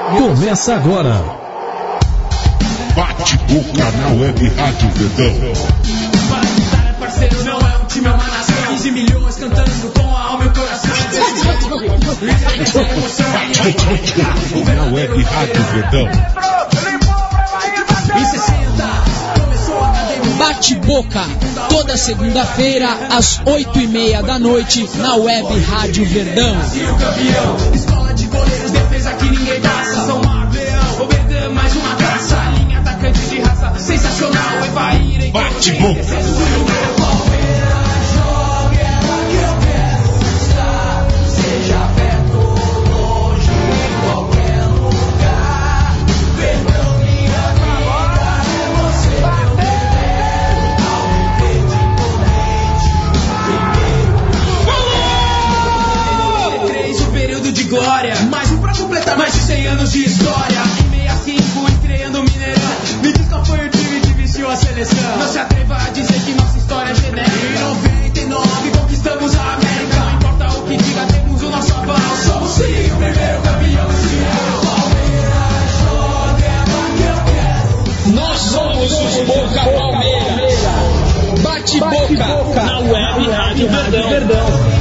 Começa agora. Bate-boca na Web Rádio Verdão. Para parceiro, não é um time, é uma nação. 15 milhões cantando com a alma e o coração. Na Web Rádio Verdão. Em 60, começou a academia. Bate-boca, toda segunda-feira, às 8h30 da noite, na Web Rádio Verdão. Escola de goleiros, defesa que ninguém passa. São Marvel, o Verdão, mais uma taça. Linha atacante de raça, sensacional. Evair em Bate-boca. glória, mais um pra completar mais de 100 anos de história. Em 65 estreia no Mineirão. Me diz qual foi o time que vestiu a seleção. Não se atreva a dizer que nossa história é genérica. Em 99 conquistamos a América. Não importa o que diga, temos o nosso aval. Somos sim o primeiro campeão mundial. Nós somos os Boca Palmeiras. Bate-boca na Web Rádio Verdão.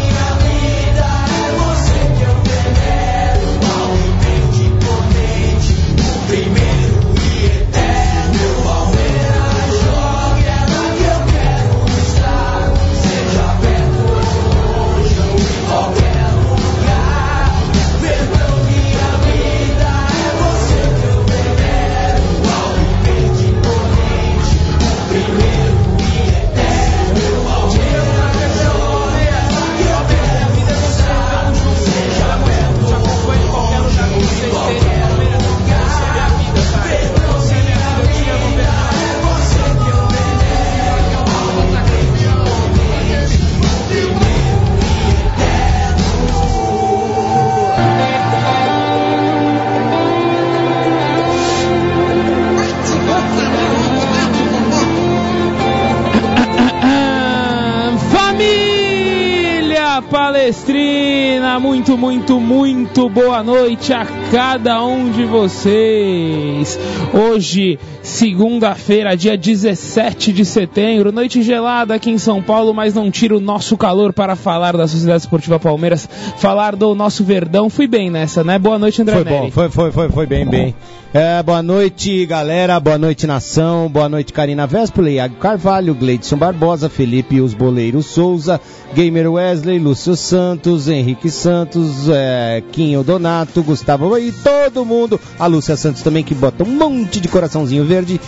Palestrina, muito boa noite a cada um de vocês. Hoje, segunda-feira, dia 17 de setembro, noite gelada aqui em São Paulo, mas não tira o nosso calor para falar da Sociedade Esportiva Palmeiras, falar do nosso Verdão. Fui bem nessa, né? Boa noite, André Neri. Foi bem. Boa noite, galera, boa noite, nação, boa noite, Karina Véspoli, Iago Carvalho, Gleidson Barbosa, Felipe Os Boleiros Souza, Gamer Wesley, Lúcio Santos, Henrique Santos, Quinho Donato, Gustavo e todo mundo, a Lúcia Santos também, que bota um monte de coraçãozinho verde.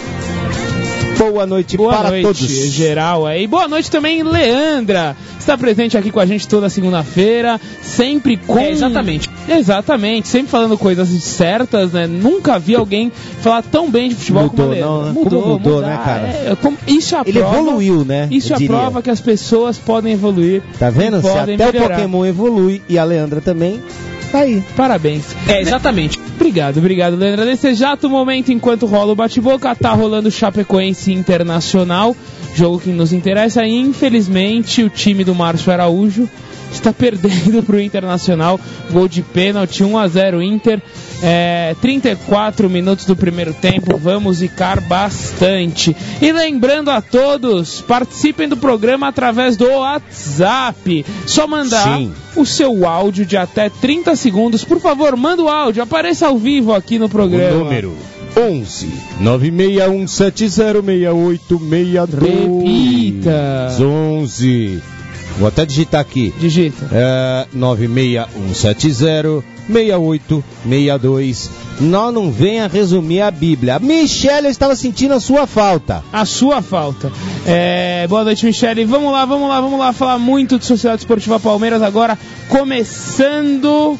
Boa noite para todos. Geral aí. Boa noite também, Leandra. Está presente aqui com a gente toda segunda-feira, sempre com... Exatamente, sempre falando coisas certas, né? Nunca vi alguém falar tão bem de futebol como a Leandra. Mudou, né, cara? Isso Ele evoluiu, né? Isso é a prova que as pessoas podem evoluir. Tá vendo? Se até melhorar. O Pokémon evolui e a Leandra também... Tá aí. Parabéns. Exatamente. Obrigado, Leandra. Nesse exato momento, enquanto rola o bate-boca, tá rolando Chapecoense Internacional, jogo que nos interessa. E, infelizmente, o time do Márcio Araújo está perdendo pro Internacional. Gol de pênalti, 1-0 Inter. 34 minutos do primeiro tempo. Vamos zicar bastante. E lembrando a todos, participem do programa através do WhatsApp. Só mandar o seu áudio de até 30 segundos. Por favor, manda o áudio. Apareça ao vivo aqui no programa. O número 11 961706862. Repita. 11. Vou até digitar aqui. Digita. 961706862. Não venha resumir a Bíblia. Michele, eu estava sentindo a sua falta. Boa noite, Michele. Vamos lá falar muito de Sociedade Esportiva Palmeiras agora. Começando.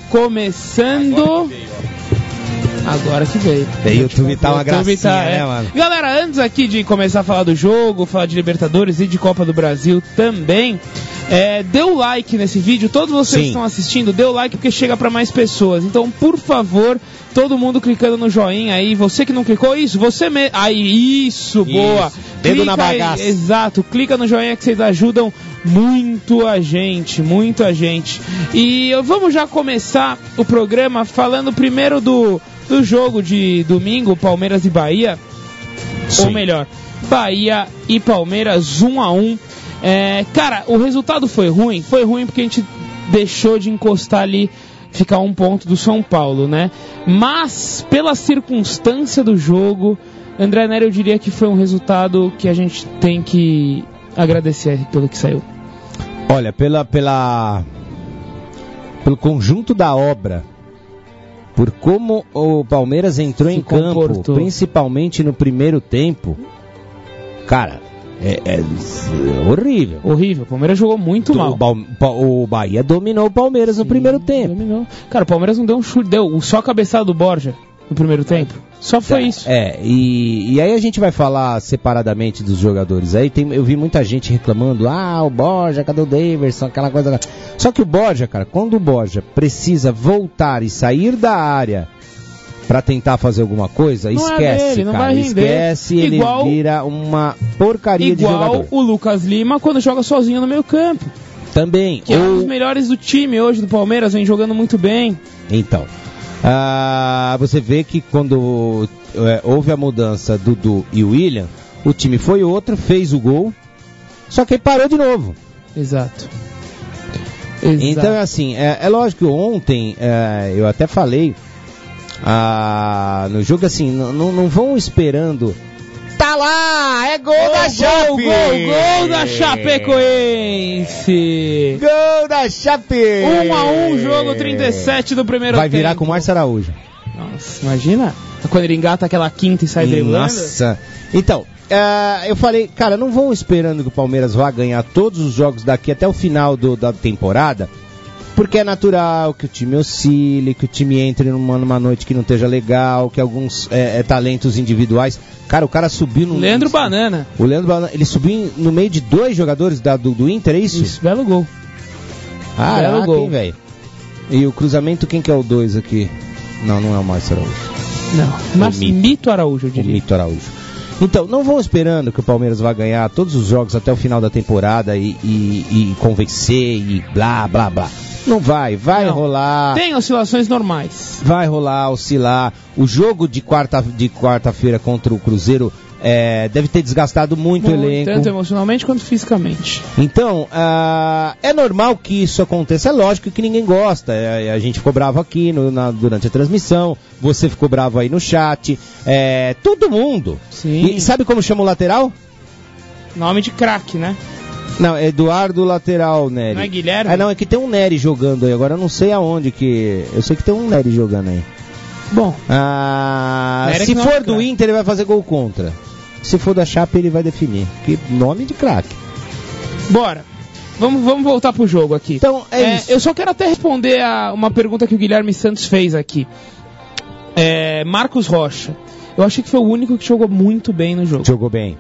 Agora que veio. O YouTube tá uma gracinha, né, mano? Galera, antes aqui de começar a falar do jogo, falar de Libertadores e de Copa do Brasil também, dê o like nesse vídeo. Todos vocês que estão assistindo, dê o like porque chega pra mais pessoas. Então, por favor, todo mundo clicando no joinha aí. Você que não clicou, você mesmo. Aí, isso, boa. Dedo na bagaça. Exato, clica no joinha que vocês ajudam muito a gente. E vamos já começar o programa falando primeiro do do jogo de domingo, Palmeiras e Bahia. Sim. Ou melhor, Bahia e Palmeiras 1-1. Cara, o resultado foi ruim porque a gente deixou de encostar ali, ficar 1 ponto do São Paulo, né? Mas, pela circunstância do jogo, André Nery, eu diria que foi um resultado que a gente tem que agradecer pelo que saiu. Olha, pelo conjunto da obra, por como o Palmeiras entrou em campo, principalmente no primeiro tempo, cara, é horrível. Horrível, o Palmeiras jogou muito mal. O Bahia dominou o Palmeiras no primeiro tempo. Dominou. Cara, o Palmeiras não deu um chute, deu só a cabeçada do Borja no primeiro tempo. Só foi isso. E aí a gente vai falar separadamente dos jogadores. Aí eu vi muita gente reclamando, o Borja, cadê o Daverson, aquela coisa. Só que o Borja, cara, quando o Borja precisa voltar e sair da área pra tentar fazer alguma coisa, não esquece, não cara, vai render. Esquece, ele vira uma porcaria de jogador. Igual o Lucas Lima quando joga sozinho no meio campo. Também. Que é um dos melhores do time hoje, do Palmeiras, vem jogando muito bem. Então, você vê que quando houve a mudança do Dudu e o William, o time foi outro, fez o gol, só que aí parou de novo. Exato. Então, assim, é lógico que ontem, eu até falei, no jogo, assim, não vão esperando. Tá lá, é gol da Chape! Gol da Chapecoense! Gol da Chape! 1-1, jogo 37 do primeiro tempo. Vai virar com o Márcio Araújo. Nossa, imagina quando ele engata aquela quinta e sai driblando. Nossa! Então, eu falei, cara, não vão esperando que o Palmeiras vá ganhar todos os jogos daqui até o final da temporada, porque é natural que o time oscile, que o time entre numa noite que não esteja legal, que alguns talentos individuais. Cara, o cara subiu no... Leandro Banana. O Leandro Banana, ele subiu no meio de 2 jogadores do Inter, é isso? Isso, belo gol. Belo gol, velho. E o cruzamento, quem que é o 2 aqui? Não é o Márcio Araújo. Não, mas Mito Araújo, eu diria. O Mito Araújo. Então, não vão esperando que o Palmeiras vá ganhar todos os jogos até o final da temporada e convencer e blá, blá, blá. Não vai rolar. Tem oscilações normais. Vai rolar, oscilar. O jogo de quarta-feira contra o Cruzeiro deve ter desgastado muito o elenco. Tanto emocionalmente quanto fisicamente. Então, é normal que isso aconteça. É lógico que ninguém gosta. A gente ficou bravo aqui durante a transmissão. Você ficou bravo aí no chat. Todo mundo. Sim. E sabe como chama o lateral? Nome de craque, né? Não, Eduardo lateral, Nery. Não é Guilherme? Não, é que tem um Nery jogando aí. Agora eu não sei aonde que... Eu sei que tem um Nery jogando aí. Bom. Se for do Inter, ele vai fazer gol contra. Se for da Chape, ele vai definir. Que nome de craque. Bora. Vamos voltar pro jogo aqui. Então, isso. Eu só quero até responder a uma pergunta que o Guilherme Santos fez aqui. Marcos Rocha. Eu achei que foi o único que jogou muito bem no jogo. Jogou bem.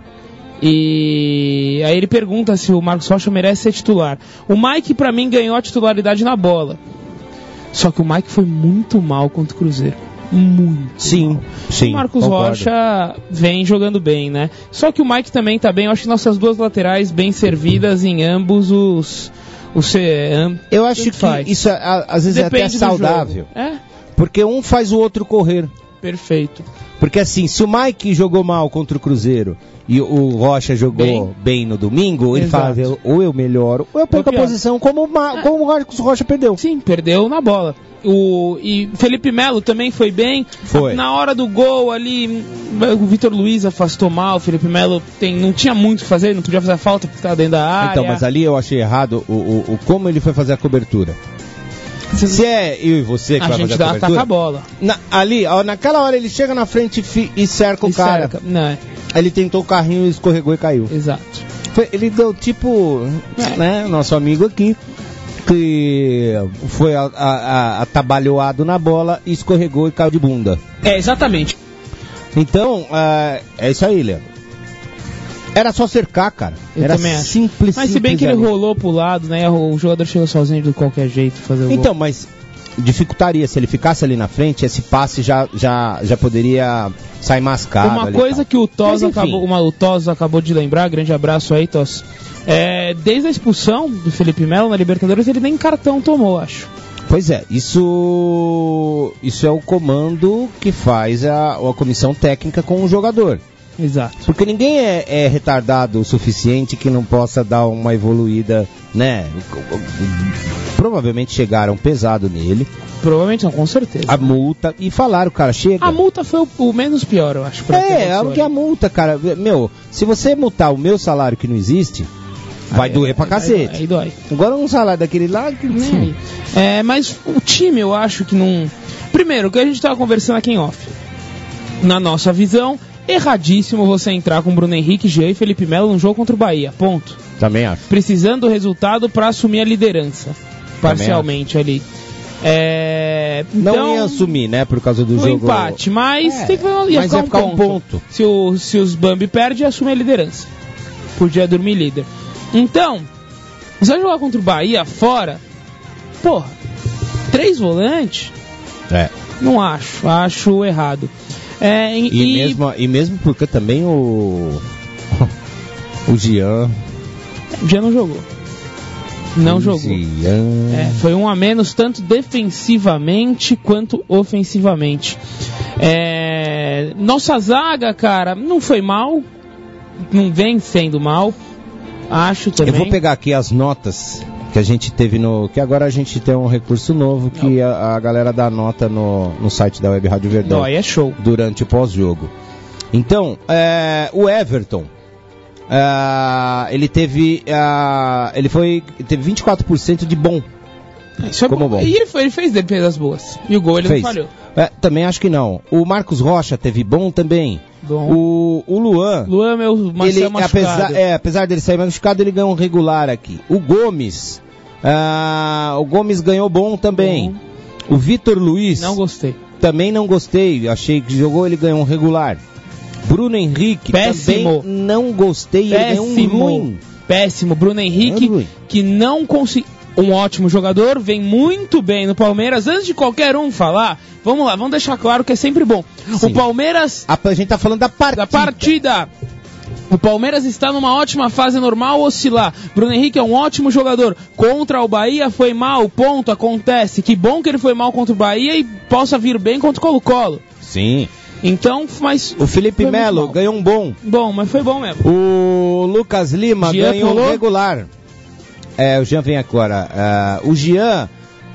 E aí ele pergunta se o Marcos Rocha merece ser titular. O Mike, pra mim, ganhou a titularidade na bola. Só que o Mike foi muito mal contra o Cruzeiro. Muito. Sim. O Marcos Rocha vem jogando bem, né? Só que o Mike também tá bem. Eu acho que nossas duas laterais bem servidas em ambos os eu acho que isso às vezes depende, é até saudável. Porque um faz o outro correr. Perfeito. Porque assim, se o Mike jogou mal contra o Cruzeiro e o Rocha jogou bem no domingo, ele fala, ou eu melhoro, ou eu perco a posição como o Marcos Rocha perdeu. Sim, perdeu na bola. E Felipe Melo também foi bem. Foi. Na hora do gol ali, o Vitor Luiz afastou mal. O Felipe Melo não tinha muito o que fazer, não podia fazer a falta porque estava dentro da área. Então, mas ali eu achei errado o como ele foi fazer a cobertura. Se é eu e você que vai fazer a cobertura... A gente ataca a bola. Naquela hora ele chega na frente e cerca o cara. Não. Ele tentou o carrinho, escorregou e caiu. Exato. Ele deu tipo, né, nosso amigo aqui, que foi atabalhoado na bola, escorregou e caiu de bunda. Exatamente. Então, é isso aí, Léo. Era só cercar, cara. Era simples. Mas se bem que ele rolou pro lado, né? O jogador chegou sozinho de qualquer jeito fazer o gol. Então, mas dificultaria. Se ele ficasse ali na frente, esse passe já poderia sair mascado. Uma coisa que o Toz acabou de lembrar, grande abraço aí, Toz. Desde a expulsão do Felipe Melo na Libertadores, ele nem cartão tomou, acho. Pois é, isso é o comando que faz a comissão técnica com o jogador. Exato. Porque ninguém é retardado o suficiente que não possa dar uma evoluída, né? Provavelmente chegaram pesado nele. Provavelmente não, com certeza. A multa, e falaram, cara, chega. A multa foi o menos pior, eu acho. Porque a multa, cara, meu, se você multar o meu salário que não existe, vai doer pra cacete. Aí dói. Agora um salário daquele lá... Mas o time, eu acho que não... Primeiro, o que a gente tava conversando aqui em off. Na nossa visão, erradíssimo você entrar com Bruno Henrique, Jean e Felipe Melo num jogo contra o Bahia. Ponto. Também acho. Precisando do resultado pra assumir a liderança. Parcialmente ali. Então, não ia assumir, né, por causa do jogo... empate, mas ia ficar um ponto. Se os Bambi perdem, assume a liderança. Podia dormir líder. Então, se vai jogar contra o Bahia fora, porra, 3 volantes? Não acho errado. E mesmo porque também o Jean... O Jean não jogou. Não jogou. Foi um a menos, tanto defensivamente quanto ofensivamente. Nossa zaga, cara, não foi mal. Não vem sendo mal. Acho também. Eu vou pegar aqui as notas que a gente teve que agora a gente tem um recurso novo que a galera dá nota no site da Web Rádio Verdão. Não, aí é show. Durante o pós-jogo. Então, o Everton, ele teve 24% de bom. Isso é bom. E ele fez defesas boas. E o gol ele não falhou. Também acho que não. O Marcos Rocha teve bom também. Bom. O Luan, meu Marcelo machucado. Apesar dele sair machucado, ele ganhou um regular aqui. O Gomes ganhou bom também. Bom. O Vitor Luiz, não gostei. Também não gostei. Achei que jogou, ele ganhou um regular. Bruno Henrique, péssimo. Também não gostei. Péssimo. Ele ganhou um ruim. Péssimo. Bruno Henrique, que não conseguiu. Um ótimo jogador, vem muito bem no Palmeiras. Antes de qualquer um falar, vamos lá, vamos deixar claro que é sempre bom. Sim. O Palmeiras... A gente tá falando da partida. O Palmeiras está numa ótima fase, normal oscilar. Bruno Henrique é um ótimo jogador. Contra o Bahia foi mal, ponto, acontece. Que bom que ele foi mal contra o Bahia e possa vir bem contra o Colo-Colo. Sim. Então, mas... O Felipe Melo ganhou um bom. Bom, mas foi bom mesmo. O Lucas Lima ganhou um regular. O Jean vem agora. O Jean,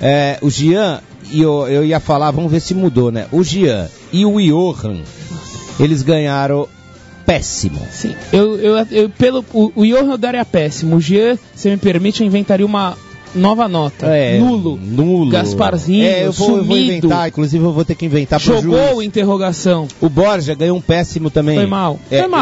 e eu ia falar, vamos ver se mudou, né? O Jean e o Johan, eles ganharam péssimo. Sim, o Johan eu daria péssimo. O Jean, se me permite, eu inventaria uma nova nota. Nulo. Gasparzinho, eu vou inventar, inclusive eu vou ter que inventar pro juiz. Jogou interrogação. O Borja ganhou um péssimo também. Foi mal.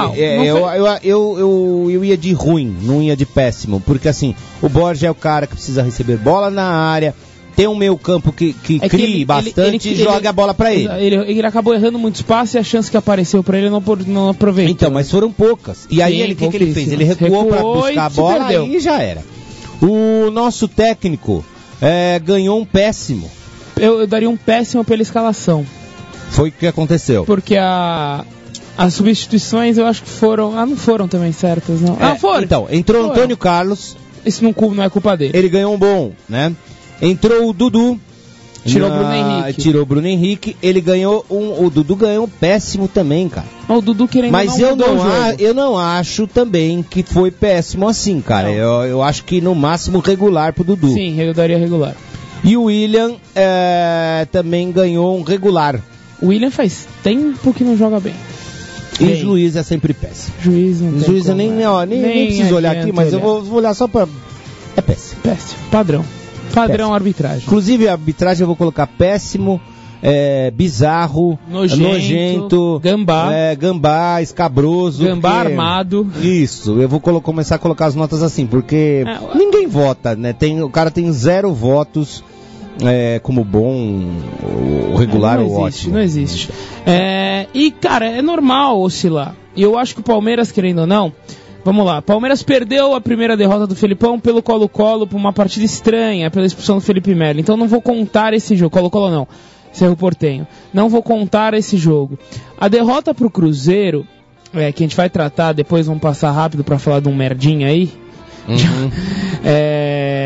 Eu ia de ruim, não ia de péssimo, porque assim, o Borja é o cara que precisa receber bola na área, tem um meio campo que crie bastante e joga a bola pra ele. Ele acabou errando muito espaço e a chance que apareceu pra ele não aproveitou. Então, mas foram poucas. E aí o que ele fez? Ele recuou pra buscar a bola e já era. O nosso técnico ganhou um péssimo. Eu daria um péssimo pela escalação. Foi o que aconteceu. Porque as substituições eu acho que foram... não foram também certas, não. Foram. Então, entrou Antônio Carlos. Isso não é culpa dele. Ele ganhou um bom, né? Entrou o Dudu. Tirou o Bruno Henrique. Ele ganhou o Dudu ganhou um péssimo também, cara. O Dudu querendo mas eu não acho também que foi péssimo assim, cara. Eu acho que no máximo regular pro Dudu. Sim, eu daria regular. E o William também ganhou um regular. O William faz tempo que não joga bem. E o juiz é sempre péssimo. Juiz eu nem preciso olhar aqui, mas eu vou olhar só pra... É péssimo. Péssimo. Padrão arbitragem. Inclusive a arbitragem eu vou colocar péssimo, bizarro, nojento, gambá, escabroso. Gambá armado. Isso, eu vou começar a colocar as notas assim, porque ninguém vota, né? O cara tem 0 votos como bom, ou regular ou ótimo. Não existe. E, cara, é normal oscilar. E eu acho que o Palmeiras, querendo ou não... Vamos lá, Palmeiras perdeu a primeira derrota do Felipão pelo Colo-Colo, por uma partida estranha, pela expulsão do Felipe Melo. Então não vou contar esse jogo. Colo-Colo não, Cerro Porteño. Não vou contar esse jogo. A derrota pro Cruzeiro, que a gente vai tratar, depois vamos passar rápido pra falar de um merdinha aí.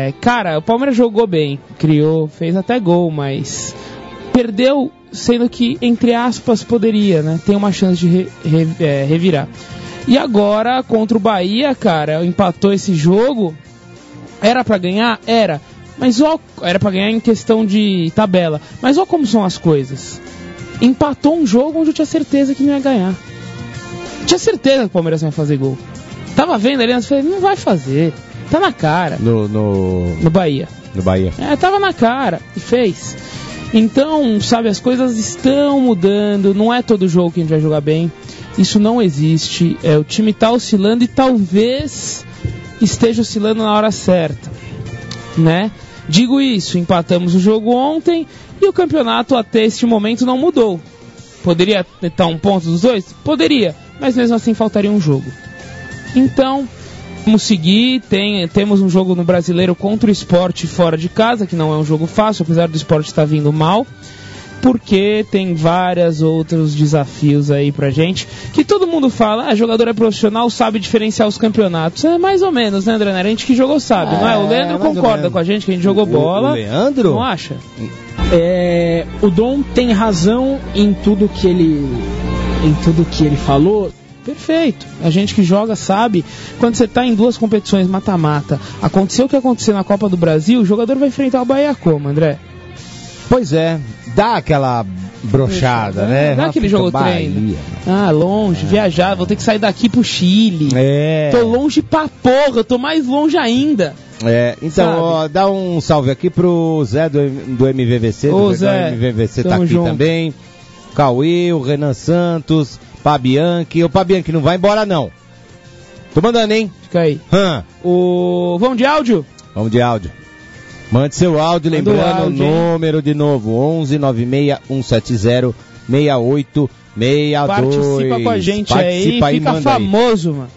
Cara, o Palmeiras jogou bem, criou, fez até gol, mas perdeu, sendo que, entre aspas, poderia, né? Tem uma chance de revirar. E agora, contra o Bahia, cara, empatou esse jogo. Era pra ganhar? Era. Mas ó, era pra ganhar em questão de tabela. Mas ó como são as coisas. Empatou um jogo onde eu tinha certeza que não ia ganhar. Tinha certeza que o Palmeiras não ia fazer gol. Tava vendo ali, eu falei, não vai fazer. Tá na cara. No Bahia. No Bahia. Tava na cara. E fez. Então, sabe, as coisas estão mudando. Não é todo jogo que a gente vai jogar bem. Isso não existe. O time tá oscilando e talvez esteja oscilando na hora certa, né? Digo isso, empatamos o jogo ontem e o campeonato até este momento não mudou. Poderia estar um ponto dos dois? Poderia, mas mesmo assim faltaria um jogo. Então, vamos seguir. Temos um jogo no Brasileiro contra o Sport fora de casa, que não é um jogo fácil, apesar do Sport estar vindo mal, porque tem vários outros desafios aí pra gente, que todo mundo fala, jogador é profissional, sabe diferenciar os campeonatos. É mais ou menos, né, André? A gente que jogou sabe, não é? O Leandro concorda com a gente que a gente jogou bola. O Leandro? Não acha? O Dom tem razão em tudo que ele falou. Perfeito. A gente que joga sabe, quando você tá em duas competições mata-mata, aconteceu o que aconteceu na Copa do Brasil, o jogador vai enfrentar o Bahia como, André? Pois é, dá aquela brochada, né? Dá aquele jogo treino. Longe, viajar, vou ter que sair daqui pro Chile. Tô longe pra porra, eu tô mais longe ainda. Então, dá um salve aqui pro Zé do MVVC. Ô, Zé, MVVC tá aqui junto. Também. Cauê, o Renan Santos, Pabianchi. O Pabianchi não vai embora, não. Tô mandando, hein? Fica aí. Vamos de áudio? Vamos de áudio. Mande seu áudio, lembrando o número de novo, 11 96 170 6862. Participa com a gente aí, fica famoso, mano.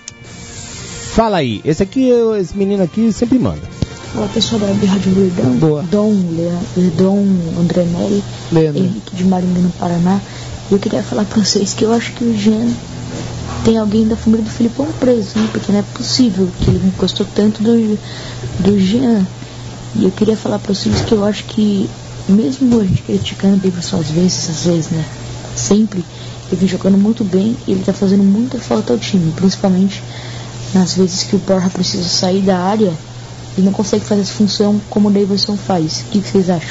Fala aí, esse menino aqui sempre manda. Olá pessoal da Rádio Verdão. Boa. Dom André Neri, Henrique de Maringá no Paraná. Eu queria falar pra vocês que eu acho que o Jean tem alguém da família do Filipão preso, né? Porque não é possível que ele gostou tanto do Jean. E eu queria falar para vocês que eu acho que, mesmo a gente criticando o Davidson às vezes, né? Sempre, ele vem jogando muito bem e ele tá fazendo muita falta ao time, principalmente nas vezes que o Borja precisa sair da área e não consegue fazer essa função como o Davidson faz. O que vocês acham?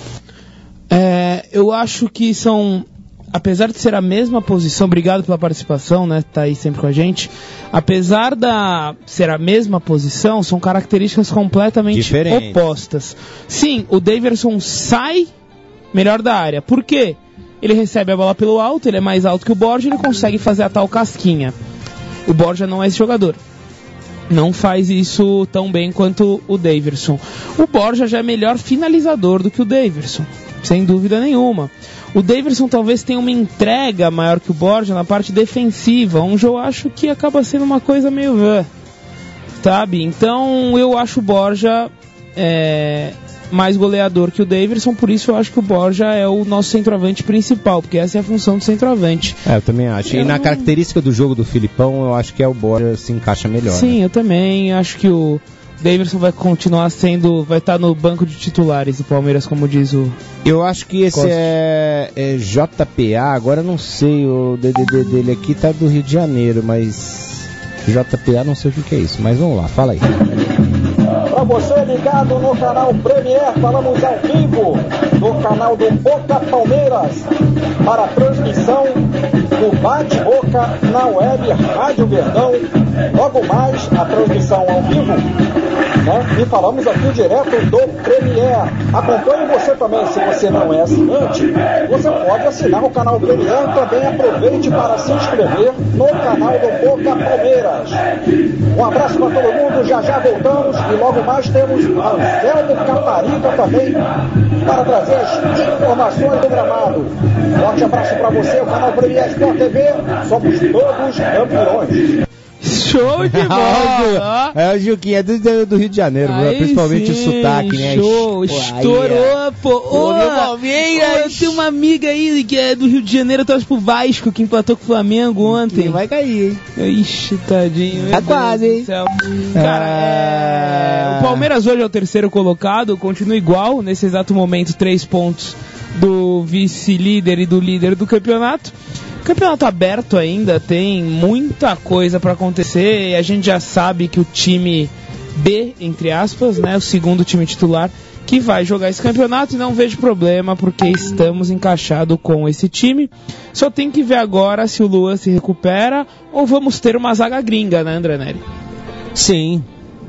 Eu acho que são, apesar de ser a mesma posição, obrigado pela participação, né? Tá aí sempre com a gente. Apesar de ser a mesma posição, são características completamente opostas. Sim, o Daverson sai melhor da área. Por quê? Ele recebe a bola pelo alto, ele é mais alto que o Borja, ele consegue fazer a tal casquinha. O Borja não é esse jogador. Não faz isso tão bem quanto o Daverson. O Borja já é melhor finalizador do que o Daverson, sem dúvida nenhuma. O Daverson talvez tenha uma entrega maior que o Borja na parte defensiva, onde eu acho que acaba sendo uma coisa meio... sabe? Então eu acho o Borja mais goleador que o Daverson, por isso eu acho que o Borja é o nosso centroavante principal, porque essa é a função do centroavante. Eu também acho. E na característica do jogo do Filipão, eu acho que o Borja se encaixa melhor. Sim, né? Eu também acho que o Daverson vai continuar vai estar no banco de titulares do Palmeiras, como diz o... Eu acho que esse é JPA, agora não sei, o DDD dele aqui tá do Rio de Janeiro, mas JPA não sei o que é isso, mas vamos lá, fala aí. Para você ligado no canal Premier, falamos ao vivo no canal do Boca Palmeiras para a transmissão do Bate-Boca na web Rádio Verdão. Logo mais a transmissão ao vivo, né? E falamos aqui direto do Premier. Acompanhe você também, se você não é assinante, você pode assinar o canal Premier e também aproveite para se inscrever no canal do Boca Palmeiras. Um abraço para todo mundo, já voltamos e logo mais temos Anselmo Caparica também para trazer as informações do gramado. Forte abraço para você, o canal Premier Sport TV, somos todos campeões. Show de bola! É o Juquinha, do Rio de Janeiro, principalmente sim, o sotaque, né? Show, estourou, pô. Meu Palmeiras! Tem uma amiga aí que é do Rio de Janeiro, torce pro Vasco, que empatou com o Flamengo ontem. Vai cair, hein? Ixi, tadinho. Tá quase, hein? Cara, o Palmeiras hoje é o terceiro colocado, continua igual, nesse exato momento, 3 pontos do vice-líder e do líder do campeonato. Campeonato aberto ainda, tem muita coisa pra acontecer, e a gente já sabe que o time B, entre aspas, né, o segundo time titular, que vai jogar esse campeonato, e não vejo problema, porque estamos encaixados com esse time. Só tem que ver agora se o Luan se recupera, ou vamos ter uma zaga gringa, né, André Neri? Sim.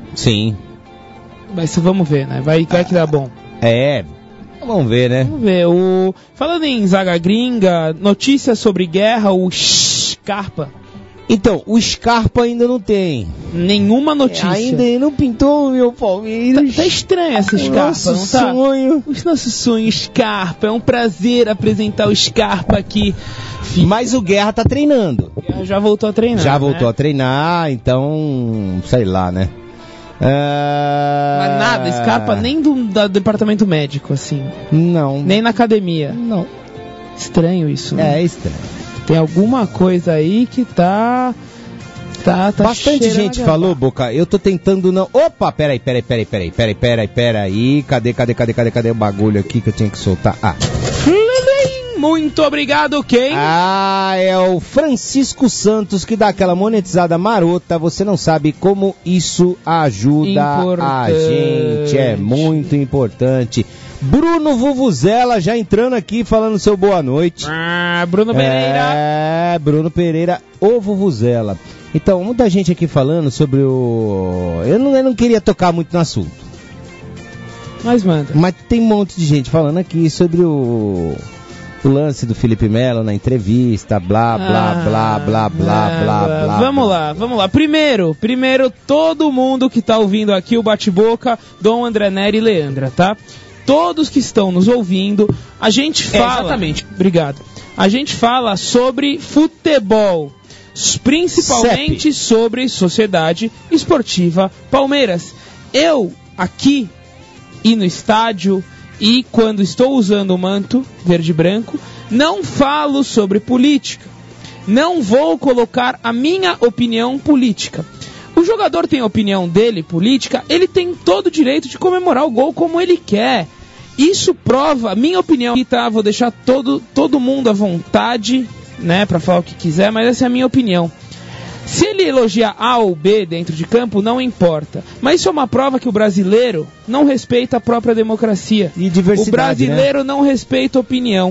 Mas vamos ver, né, vai que dá bom. Vamos ver, né? Vamos ver. Falando em zaga gringa, notícias sobre guerra, o Scarpa. Então, o Scarpa ainda não tem Nenhuma notícia. Ainda não pintou o meu Palmeiras. Tá estranho essa Scarpa, não tá? Sonho. O nosso sonho, Scarpa. É um prazer apresentar o Scarpa aqui. Mas o Guerra tá treinando. O Guerra já voltou a treinar. Já voltou a treinar, então, sei lá, né? Mas nada, Scarpa nem do departamento médico, assim. Não. Nem na academia. Não. Estranho isso, né? É estranho. Tem alguma coisa aí que tá Bastante gente falou, Boca. Eu tô tentando não... Opa, peraí. Cadê o bagulho aqui que eu tinha que soltar? Muito obrigado, quem? É o Francisco Santos, que dá aquela monetizada marota. Você não sabe como isso ajuda a gente. É muito importante. Bruno Vuvuzela já entrando aqui falando seu boa noite. Bruno Pereira. Bruno Pereira, o Vuvuzela. Então, muita gente aqui falando sobre o... Eu não queria tocar muito no assunto. Mas manda. Mas tem um monte de gente falando aqui sobre o lance do Felipe Melo na entrevista, blá. Vamos lá. Primeiro, todo mundo que tá ouvindo aqui o Bate-Boca, Dom André Neri e Leandra, tá? Todos que estão nos ouvindo, a gente fala... Exatamente. Obrigado. A gente fala sobre futebol, principalmente sobre Sociedade Esportiva Palmeiras. Eu, aqui e no estádio... E quando estou usando o manto verde e branco, não falo sobre política. Não vou colocar a minha opinião política. O jogador tem a opinião dele política, ele tem todo o direito de comemorar o gol como ele quer. Isso prova a minha opinião. Aqui, tá? Vou deixar todo mundo à vontade, né, para falar o que quiser, mas essa é a minha opinião. Se ele elogia A ou B dentro de campo, não importa. Mas isso é uma prova que o brasileiro não respeita a própria democracia. E diversidade, o brasileiro, né, não respeita a opinião.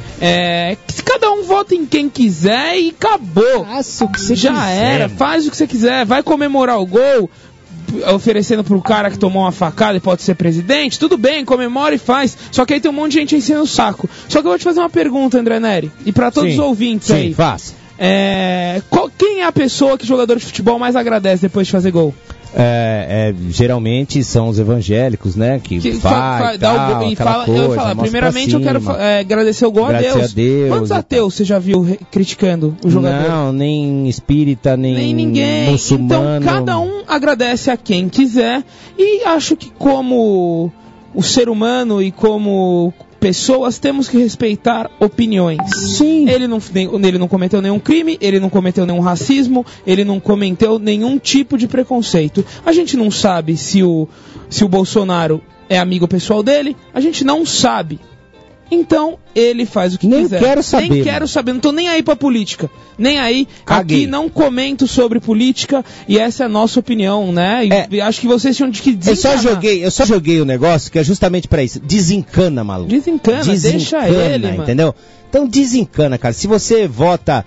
Se cada um vota em quem quiser e acabou. Faça o que você Já quiser. era, faz o que você quiser. Vai comemorar o gol, oferecendo pro cara que tomou uma facada e pode ser presidente. Tudo bem, comemora e faz. Só que aí tem um monte de gente enchendo o saco. Só que eu vou te fazer uma pergunta, André Neri. E pra todos os ouvintes aí. Faça. Quem é a pessoa que o jogador de futebol mais agradece depois de fazer gol? Geralmente são os evangélicos, né? Que faz primeiramente eu quero agradecer o gol a Deus. Quantos ateus você já viu criticando o jogador? Não, nem espírita, nem ninguém. muçulmano. Então cada um agradece a quem quiser. E acho que como o ser humano e como pessoas temos que respeitar opiniões. Sim. Ele não cometeu nenhum crime, ele não cometeu nenhum racismo, ele não cometeu nenhum tipo de preconceito. A gente não sabe se o Bolsonaro é amigo pessoal dele, a gente não sabe. Então, ele faz o que quiser. Nem quero saber, não tô nem aí pra política. Nem aí. Caguei. Aqui não comento sobre política e essa é a nossa opinião, né? E acho que vocês tinham de que desencanar. Eu só joguei o negócio que é justamente pra isso. Desencana, maluco. Desencana, deixa ele, mano. Entendeu? Então desencana, cara. Se você vota...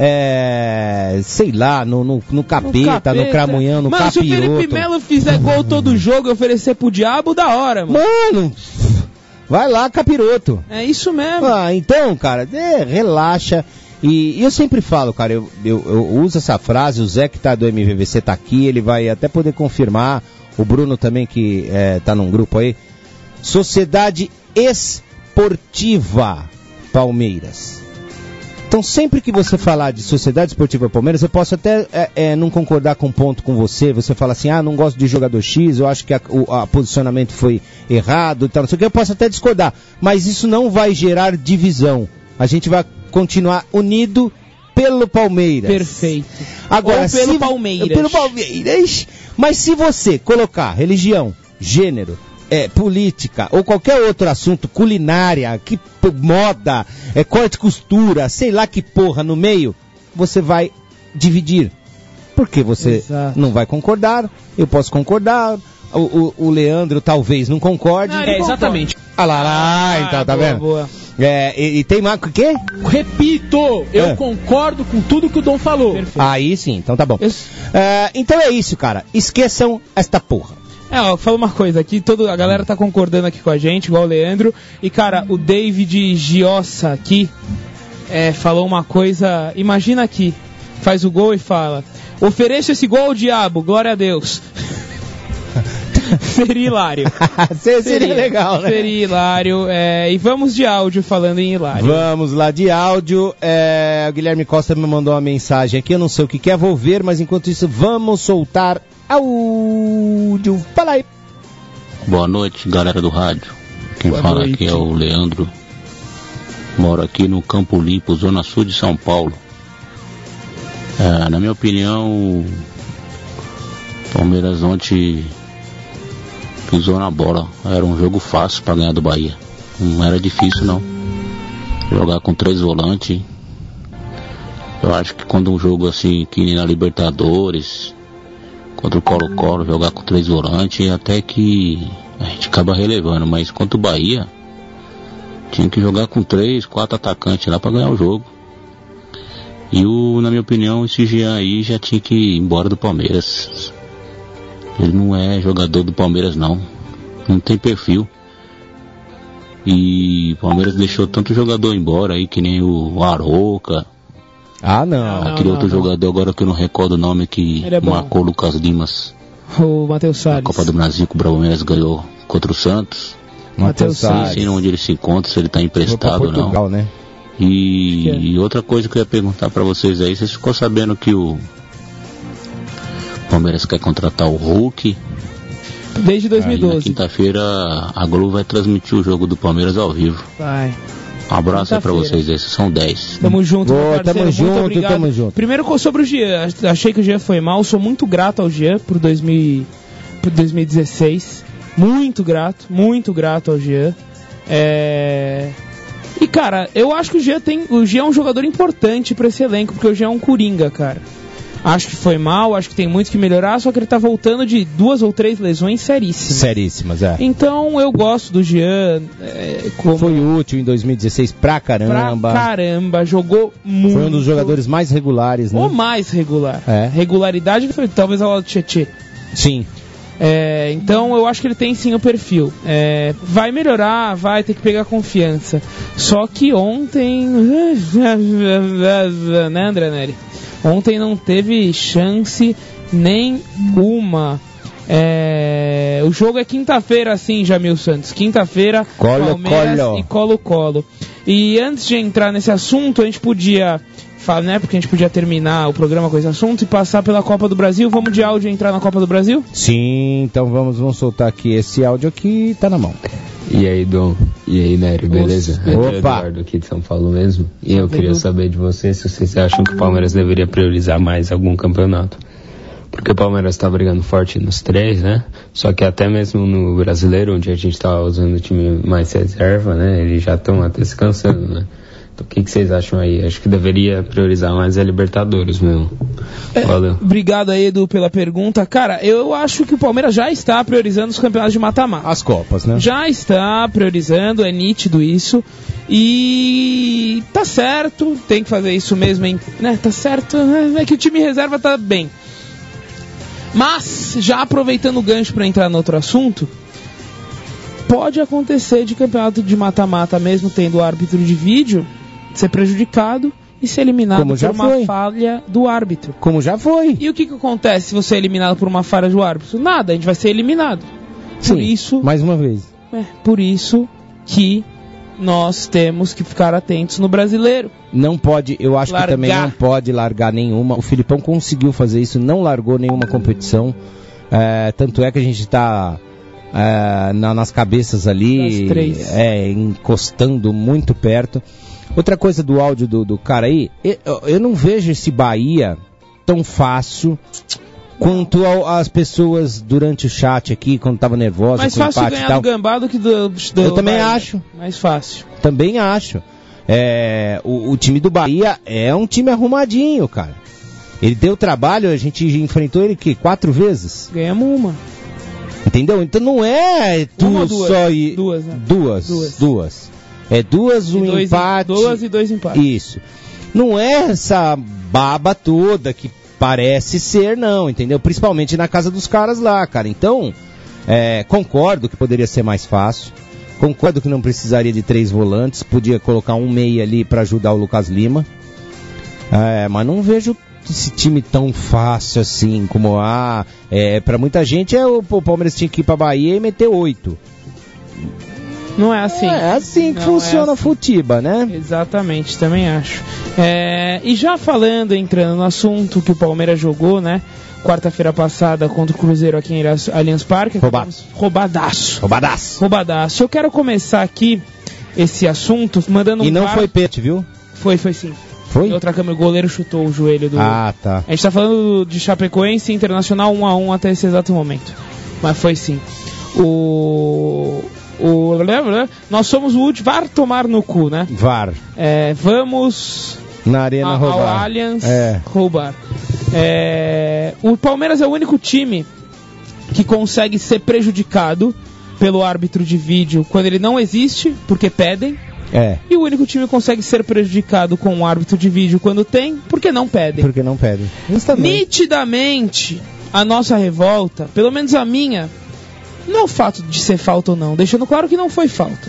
sei lá, no capeta, no cramunhão, no capiroto. Mano, se o Felipe Melo fizer gol todo jogo e oferecer pro diabo, da hora, mano. Mano, vai lá, capiroto. É isso mesmo. Então, cara, relaxa. E eu sempre falo, cara, eu uso essa frase, o Zé que tá do MVVC tá aqui, ele vai até poder confirmar, o Bruno também que tá num grupo aí. Sociedade Esportiva Palmeiras. Então, sempre que você falar de Sociedade Esportiva Palmeiras, eu posso até não concordar com um ponto com você. Você fala assim, não gosto de jogador X, eu acho que o posicionamento foi errado, tal, não sei o que. Eu posso até discordar, mas isso não vai gerar divisão. A gente vai continuar unido pelo Palmeiras. Perfeito. Agora, ou pelo Palmeiras. Pelo Palmeiras. Mas se você colocar religião, gênero, política ou qualquer outro assunto, culinária, moda, corte e costura, sei lá que porra no meio, você vai dividir. Porque você não vai concordar, eu posso concordar, o Leandro talvez não concorde. Exatamente. Então, tá vendo? Boa. E tem mais o quê? Repito, eu concordo com tudo que o Dom falou. Perfeito. Aí sim, então tá bom. Então é isso, cara. Esqueçam esta porra. Fala uma coisa aqui, a galera tá concordando aqui com a gente, igual o Leandro. E, cara, o David Giossa aqui falou uma coisa. Imagina aqui, faz o gol e fala: ofereço esse gol ao diabo, glória a Deus. Seria hilário. Seria legal, né? Seria hilário. E vamos de áudio falando em hilário. Vamos lá de áudio. O Guilherme Costa me mandou uma mensagem aqui, eu não sei o que é, vou ver, mas enquanto isso vamos soltar áudio. Fala aí. Boa noite, galera do rádio. Quem fala aqui é o Leandro. Moro aqui no Campo Limpo, zona sul de São Paulo. Na minha opinião, o Palmeiras ontem pisou na bola. Era um jogo fácil para ganhar do Bahia. Não era difícil não. Jogar com 3 volantes. Eu acho que quando um jogo assim, que nem na Libertadores, contra o Colo-Colo, jogar com 3 volantes, até que a gente acaba relevando. Mas contra o Bahia, tinha que jogar com 3, 4 atacantes lá para ganhar o jogo. E na minha opinião, esse Jean aí já tinha que ir embora do Palmeiras. Ele não é jogador do Palmeiras não. Não tem perfil. E o Palmeiras deixou tanto jogador embora aí, que nem o Arouca. Aquele outro jogador agora que eu não recordo o nome, que marcou o Lucas Dimas. O Matheus Salles. A Copa do Brasil que o Palmeiras ganhou contra o Santos. Matheus Salles. Não sei onde ele se encontra, se ele está emprestado ou não. Portugal, né? E outra coisa que eu ia perguntar para vocês aí, vocês ficou sabendo que o Palmeiras quer contratar o Hulk? Desde 2012. Aí na quinta-feira a Globo vai transmitir o jogo do Palmeiras ao vivo. Vai. Um abraço aí pra vocês, esses são 10. Tamo junto, meu parceiro. Tamo junto. Primeiro sobre o Jean, achei que o Jean foi mal, sou muito grato ao Jean por 2016. Muito grato ao Jean. E cara, eu acho que o Jean é um jogador importante pra esse elenco, porque o Jean é um coringa, cara. Acho que foi mal, acho que tem muito que melhorar, só que ele tá voltando de 2 ou 3 lesões seríssimas. Então eu gosto do Jean. Foi útil em 2016 pra caramba. Jogou muito. Foi um dos jogadores mais regulares, né? O mais regular. Regularidade foi talvez ao lado do Tietê. Sim. Então eu acho que ele tem sim o perfil. Vai melhorar, vai ter que pegar confiança. Só que ontem, né, André Neri? Ontem não teve chance nenhuma. O jogo é quinta-feira, sim, Jamil Santos. Quinta-feira, Palmeiras e Colo-Colo. E antes de entrar nesse assunto, a gente podia falar, né? Porque a gente podia terminar o programa com esse assunto e passar pela Copa do Brasil. Vamos de áudio entrar na Copa do Brasil? Sim, então vamos soltar aqui esse áudio aqui, tá na mão. E aí, Dom? E aí, Nery, beleza? Opa! É o Eduardo aqui de São Paulo mesmo. E eu queria saber de vocês se vocês acham que o Palmeiras deveria priorizar mais algum campeonato. Porque o Palmeiras tá brigando forte nos 3, né? Só que até mesmo no Brasileiro, onde a gente tá usando o time mais reserva, né? Eles já estão até se cansando, né? Então o que vocês acham aí? Acho que deveria priorizar mais a Libertadores mesmo. Valeu. Obrigado aí, Edu, pela pergunta. Cara, eu acho que o Palmeiras já está priorizando os campeonatos de mata-mata. As Copas, né? Já está priorizando, é nítido isso. E tá certo, tem que fazer isso mesmo, né? Tá certo, é que o time reserva tá bem. Mas, já aproveitando o gancho para entrar no outro assunto, pode acontecer de campeonato de mata-mata, mesmo tendo árbitro de vídeo, ser prejudicado e ser eliminado por uma falha do árbitro. Como já foi. E o que acontece se você é eliminado por uma falha do árbitro? Nada, a gente vai ser eliminado. Sim, por isso, mais uma vez. Por isso que nós temos que ficar atentos no brasileiro. Não pode, eu acho que também não pode largar nenhuma. O Filipão conseguiu fazer isso, não largou nenhuma competição. Tanto é que a gente está nas cabeças ali, encostando muito perto. Outra coisa do áudio do cara aí, eu não vejo esse Bahia tão fácil quanto as pessoas durante o chat aqui, quando tava nervosa, mais com fácil empate ganhar e tal. do Gambá do que do Eu também Bahia. acho. Mais fácil. Também acho. O time do Bahia é um time arrumadinho, cara. Ele deu trabalho, a gente enfrentou ele 4 vezes. Ganhamos uma. Entendeu? Então não é Uma, tu só e... Duas, né? Duas. É duas, um empate. 2 e 2 empates. Isso. Não é essa baba toda que parece ser, não, entendeu? Principalmente na casa dos caras lá, cara. Então, concordo que poderia ser mais fácil. Concordo que não precisaria de 3 volantes. Podia colocar um meia ali para ajudar o Lucas Lima. Mas não vejo esse time tão fácil assim como para muita gente o Palmeiras tinha que ir pra Bahia e meter 8. Não é assim. É assim que funciona o Futiba, né? Exatamente, também acho. E já entrando no assunto que o Palmeiras jogou, né? Quarta-feira passada contra o Cruzeiro aqui em Allianz Parque. Roubadaço. Eu quero começar aqui esse assunto mandando E não foi pênalti, viu? Foi sim. Foi? Em outra câmera, o goleiro chutou o joelho do... tá. A gente tá falando de Chapecoense e Internacional 1-1 até esse exato momento. Mas foi sim. Nós somos o último... VAR tomar no cu, né? VAR. Vamos... Na arena roubar. Ao Allianz roubar. O Palmeiras é o único time que consegue ser prejudicado pelo árbitro de vídeo quando ele não existe, porque pedem. E o único time que consegue ser prejudicado com o árbitro de vídeo quando tem, porque não pedem. Nitidamente, a nossa revolta, pelo menos a minha, não é o fato de ser falta ou não, deixando claro que não foi falta.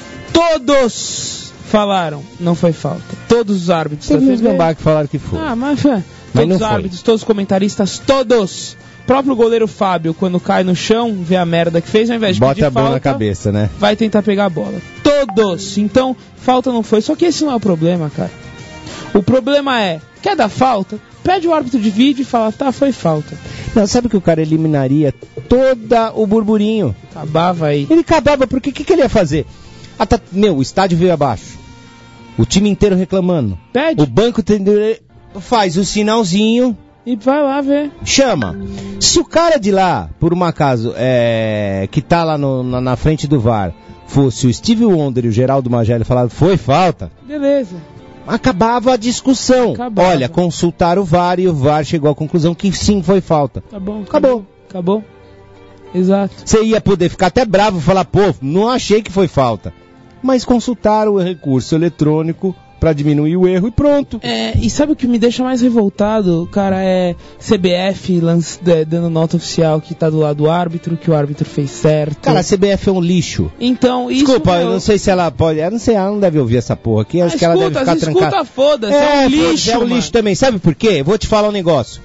Todos falaram, não foi falta. Todos os árbitros da TV. Gambá que falaram que foi. Mas todos os árbitros, todos os comentaristas, todos. O próprio goleiro Fábio, quando cai no chão, vê a merda que fez, ao invés de pedir falta, bota a bola na cabeça, né? Vai tentar pegar a bola. Todos. Então, falta não foi. Só que esse não é o problema, cara. O problema quer dar falta? Pede o árbitro de vídeo e fala, foi falta. Não, sabe que o cara eliminaria todo o burburinho. Acabava aí. Ele acabava, porque o que ele ia fazer? O estádio veio abaixo. O time inteiro reclamando. Pede. O banco faz o sinalzinho... E vai lá ver. Chama. Se o cara de lá, por um acaso, que tá lá na frente do VAR, fosse o Steve Wonder e o Geraldo Magela falaram, foi falta. Beleza. Acabava a discussão. Olha, consultaram o VAR e o VAR chegou à conclusão que sim, foi falta. Tá bom. Acabou. Exato. Você ia poder ficar até bravo e falar, não achei que foi falta. Mas consultaram o recurso eletrônico pra diminuir o erro e pronto. E sabe o que me deixa mais revoltado, cara? CBF dando nota oficial que tá do lado do árbitro, que o árbitro fez certo. Cara, a CBF é um lixo. Então, isso... Desculpa, eu não sei se ela pode... Eu não sei, ela não deve ouvir essa porra aqui. Acho que ela deve ficar trancada. Foda-se, é um lixo, é um lixo também. Sabe por quê? Vou te falar um negócio.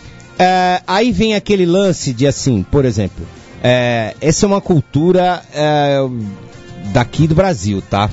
Aí vem aquele lance de assim, por exemplo... essa é uma cultura daqui do Brasil, tá?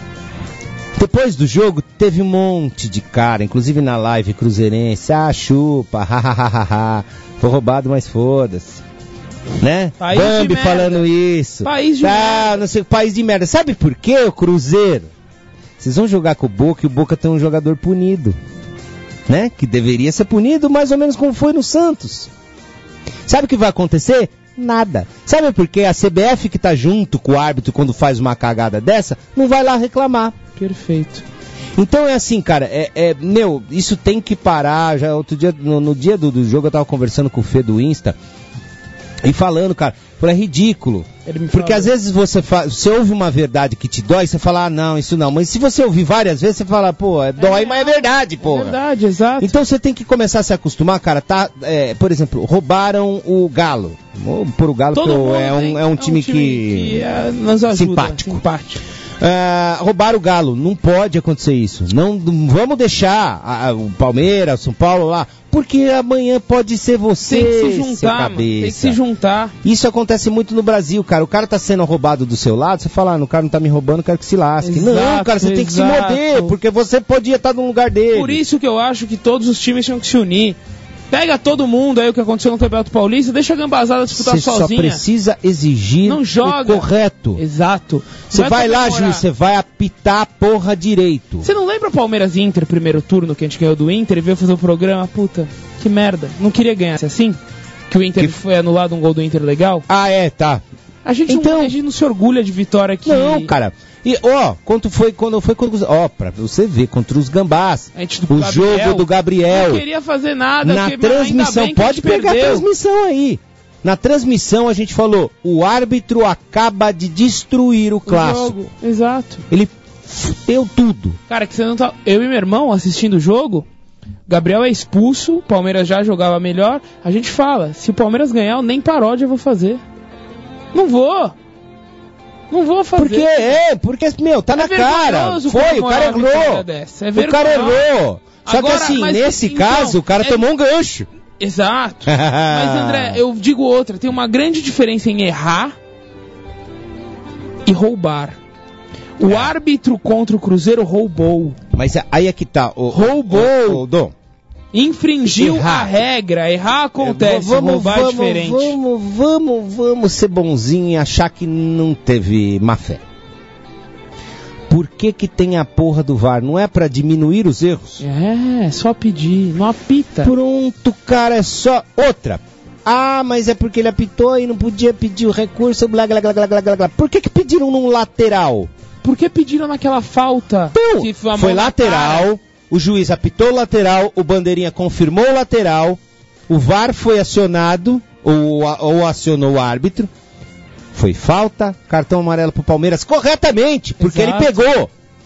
Depois do jogo, teve um monte de cara, inclusive na live cruzeirense, chupa, hahaha, foi roubado, mas foda-se. Né? Bambi falando isso. País de merda. Não sei, país de merda. Sabe por quê, o Cruzeiro? Vocês vão jogar com o Boca e o Boca tem um jogador punido. Né? Que deveria ser punido mais ou menos como foi no Santos. Sabe o que vai acontecer? Nada. Sabe por quê? A CBF que tá junto com o árbitro quando faz uma cagada dessa, não vai lá reclamar. Perfeito. Então é assim, cara, isso tem que parar. Já outro dia, no dia do jogo, eu tava conversando com o Fê do Insta e falando, cara, é ridículo. Porque às vezes você ouve uma verdade que te dói, você fala, não, isso não. Mas se você ouvir várias vezes, você fala, dói, mas é verdade, pô. É verdade, exato. Então você tem que começar a se acostumar, cara, por exemplo, roubaram o Galo. Vou pôr o Galo, porque é um time que nos ajuda, simpático. Roubar o Galo, não pode acontecer isso. Não vamos deixar o Palmeiras, São Paulo lá, porque amanhã pode ser você. Tem que se juntar, mano. Tem que se juntar. Isso acontece muito no Brasil, cara. O cara tá sendo roubado do seu lado, você fala, o cara não tá me roubando, quero que se lasque. Exato, não, cara, você tem que se morder, porque você podia estar no lugar dele. Por isso que eu acho que todos os times tinham que se unir. Pega todo mundo aí, o que aconteceu no Campeonato Paulista, deixa a Gambazada disputar sozinha. Você só precisa exigir não joga. O correto. Exato. Você vai lá, juiz, você vai apitar a porra direito. Você não lembra o Palmeiras e Inter, primeiro turno, que a gente ganhou do Inter e veio fazer o programa? Puta, que merda. Não queria ganhar assim? Que o Inter foi anulado um gol do Inter legal? Tá. A gente não se orgulha de vitória aqui. Não, cara. E, quando foi pra você ver, contra os Gambás, o jogo do Gabriel. Não queria fazer nada. Na transmissão, pode pegar a transmissão aí. Na transmissão a gente falou, o árbitro acaba de destruir o clássico. Jogo. Exato. Ele fudeu tudo. Cara, que você não tá... Eu e meu irmão assistindo o jogo, Gabriel é expulso, o Palmeiras já jogava melhor. A gente fala, se o Palmeiras ganhar, eu nem paródia vou fazer. Não vou fazer. Porque, tá na cara. O cara errou. O cara errou. Só agora, que assim, nesse caso, o cara tomou um gancho. Exato. Mas, André, eu digo outra. Tem uma grande diferença em errar e roubar. O árbitro contra o Cruzeiro roubou. Mas aí é que tá. Roubou. Dom. Infringiu a regra. Errar acontece, roubar é diferente. Vamos ser bonzinho e achar que não teve má fé. Por que tem a porra do VAR? Não é pra diminuir os erros? É só pedir, não apita. Pronto, cara, é só outra. Mas é porque ele apitou e não podia pedir o recurso, blá, blá, blá, blá, blá, blá. Por que pediram num lateral? Por que pediram naquela falta? Então, que foi lateral... O juiz apitou o lateral, o bandeirinha confirmou o lateral, o VAR foi acionado, ou acionou o árbitro, foi falta, cartão amarelo pro Palmeiras corretamente, porque Exato. Ele pegou.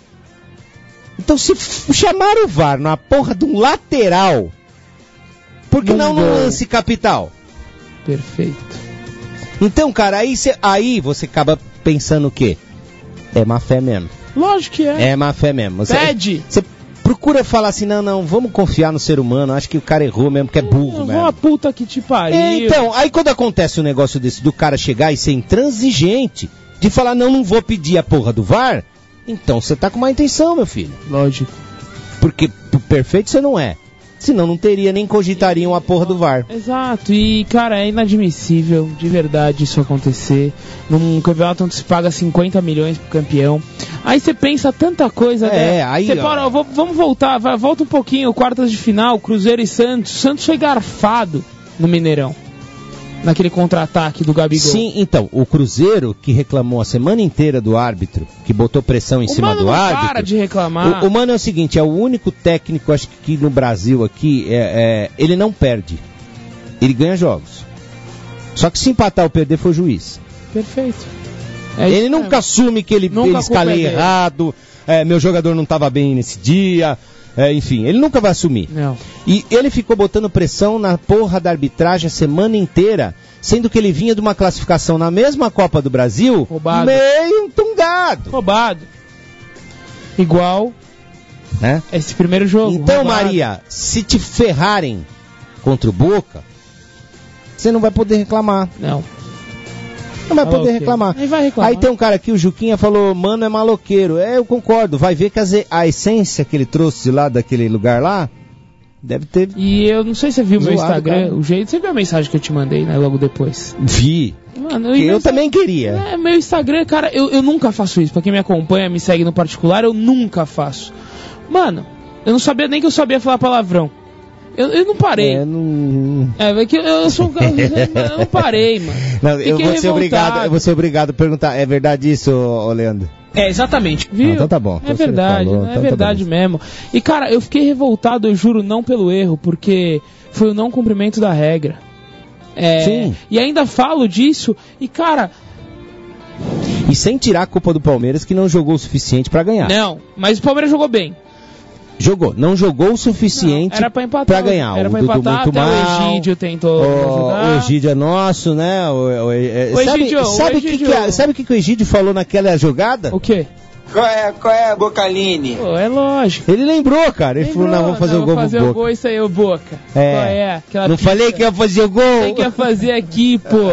Então se chamaram o VAR na porra de um lateral, por que não no lance capital? Perfeito. Então, cara, aí você acaba pensando o quê? É má fé mesmo. Lógico que é. É má fé mesmo. Pede. Você procura falar assim, não, vamos confiar no ser humano, acho que o cara errou mesmo, que é burro mesmo. Uma puta que te pariu. Então, aí quando acontece um negócio desse, do cara chegar e ser intransigente, de falar, não vou pedir a porra do VAR, então você tá com má intenção, meu filho. Lógico. Porque perfeito você não é. Senão não teria, nem cogitariam a porra do VAR. Exato, e cara, é inadmissível, de verdade, isso acontecer. Num campeonato onde se paga 50 milhões pro campeão. Aí você pensa tanta coisa, né? Aí... Você para, vamos voltar, volta um pouquinho, quartas de final, Cruzeiro e Santos. Santos foi garfado no Mineirão. Naquele contra-ataque do Gabigol. Sim, então, o Cruzeiro, que reclamou a semana inteira do árbitro, que botou pressão em cima do árbitro... O Mano não para de reclamar. O Mano é o seguinte, é o único técnico, acho que no Brasil aqui, ele não perde. Ele ganha jogos. Só que se empatar ou perder foi o juiz. Perfeito. Ele nunca assume que ele escalei errado, meu jogador não estava bem nesse dia... enfim, ele nunca vai assumir. Não. E ele ficou botando pressão na porra da arbitragem a semana inteira, sendo que ele vinha de uma classificação na mesma Copa do Brasil, roubado. Meio tungado. Roubado. Igual esse primeiro jogo. Então, roubado. Maria, se te ferrarem contra o Boca, você não vai poder reclamar. Não vai poder reclamar. Aí vai reclamar. Aí tem um cara aqui, o Juquinha, falou, Mano é maloqueiro. Eu concordo, vai ver que a essência que ele trouxe lá daquele lugar lá, deve ter... E eu não sei se você viu o meu Instagram, cara. o jeito, você viu a mensagem que eu te mandei, né, logo depois? Vi. Mano, eu também queria. Meu Instagram, cara, eu nunca faço isso. Pra quem me acompanha, me segue no particular, eu nunca faço. Mano, eu não sabia nem que eu sabia falar palavrão. Eu não parei. É que eu sou um cara. Eu não parei, mano. Não, eu vou ser obrigado a perguntar. É verdade isso, Leandro? Exatamente. Viu? Então tá bom. É verdade, falou, é verdade mesmo. E cara, eu fiquei revoltado, eu juro, não pelo erro, porque foi o não cumprimento da regra. Sim. E ainda falo disso, e cara. E sem tirar a culpa do Palmeiras, que não jogou o suficiente pra ganhar. Não, mas o Palmeiras jogou bem. Não jogou o suficiente pra ganhar. Era pra empatar, até o Egídio tentou ajudar. O Egídio é nosso, né? Sabe o que o Egídio falou naquela jogada? O quê? Qual é, Bocaline? Pô, é lógico. Ele lembrou, cara. Ele falou, não, vamos fazer o gol pro Boca. O gol, isso aí, o Boca. É. Qual é? Aquela não pizza. Falei que ia fazer o gol? Tem que ia fazer aqui, pô.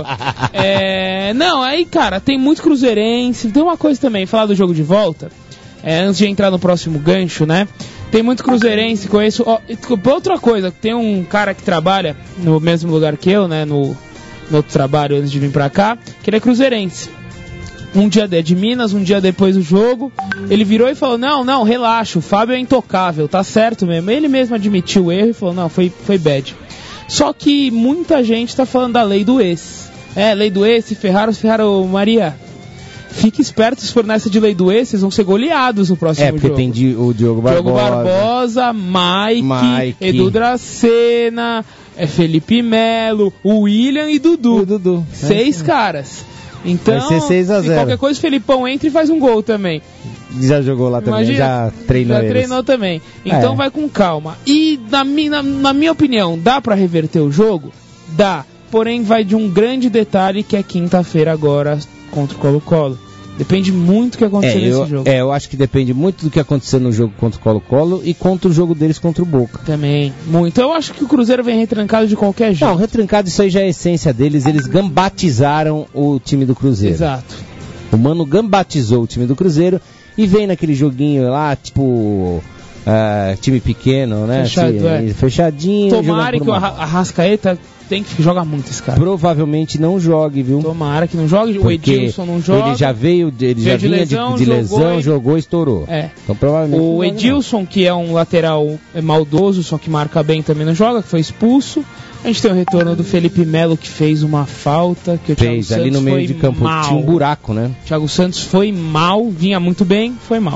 Não, aí, cara, tem muito cruzeirense. Tem uma coisa também, falar do jogo de volta. Antes de entrar no próximo gancho, né? Tem muito cruzeirense, conheço... outra coisa, tem um cara que trabalha no mesmo lugar que eu, né? No outro trabalho antes de vir pra cá, que ele é cruzeirense. Um dia de Minas, um dia depois do jogo, ele virou e falou, não, relaxa, o Fábio é intocável, tá certo mesmo. Ele mesmo admitiu o erro e falou, não, foi bad. Só que muita gente tá falando da lei do ex. Lei do ex, se ferraram, Maria. Fique esperto, se for nessa de lei do ex, vocês vão ser goleados no próximo jogo. Porque tem o Diogo Barbosa. Mike, Edu Dracena, Felipe Melo, o William e Dudu. 6 caras. Então, vai ser 6-0. Se qualquer coisa, o Felipão entra e faz um gol também. Já jogou lá também, imagina, já treinou também. Então vai com calma. E na minha opinião, dá pra reverter o jogo? Dá. Porém, vai de um grande detalhe que é quinta-feira agora contra o Colo-Colo. Depende muito do que acontecer nesse jogo. Eu acho que depende muito do que acontecer no jogo contra o Colo-Colo e contra o jogo deles contra o Boca. Também, muito. Eu acho que o Cruzeiro vem retrancado de qualquer jeito. Não, retrancado, isso aí já é a essência deles. Eles gambatizaram o time do Cruzeiro. Exato. O Mano gambatizou o time do Cruzeiro e vem naquele joguinho lá, tipo... time pequeno, né? Fechadinho. Tomara que o Arrascaeta tem que jogar muito esse cara. Provavelmente não jogue, viu? Tomara que não jogue. O Edilson não joga. Ele já vinha de lesão, jogou e estourou. Então provavelmente o Edilson, que é um lateral maldoso, só que marca bem, também não joga, que foi expulso. A gente tem o retorno do Felipe Melo, que fez uma falta. Que o Thiago Santos ali no meio de campo mal. Tinha um buraco, né? O Thiago Santos foi mal, vinha muito bem, foi mal.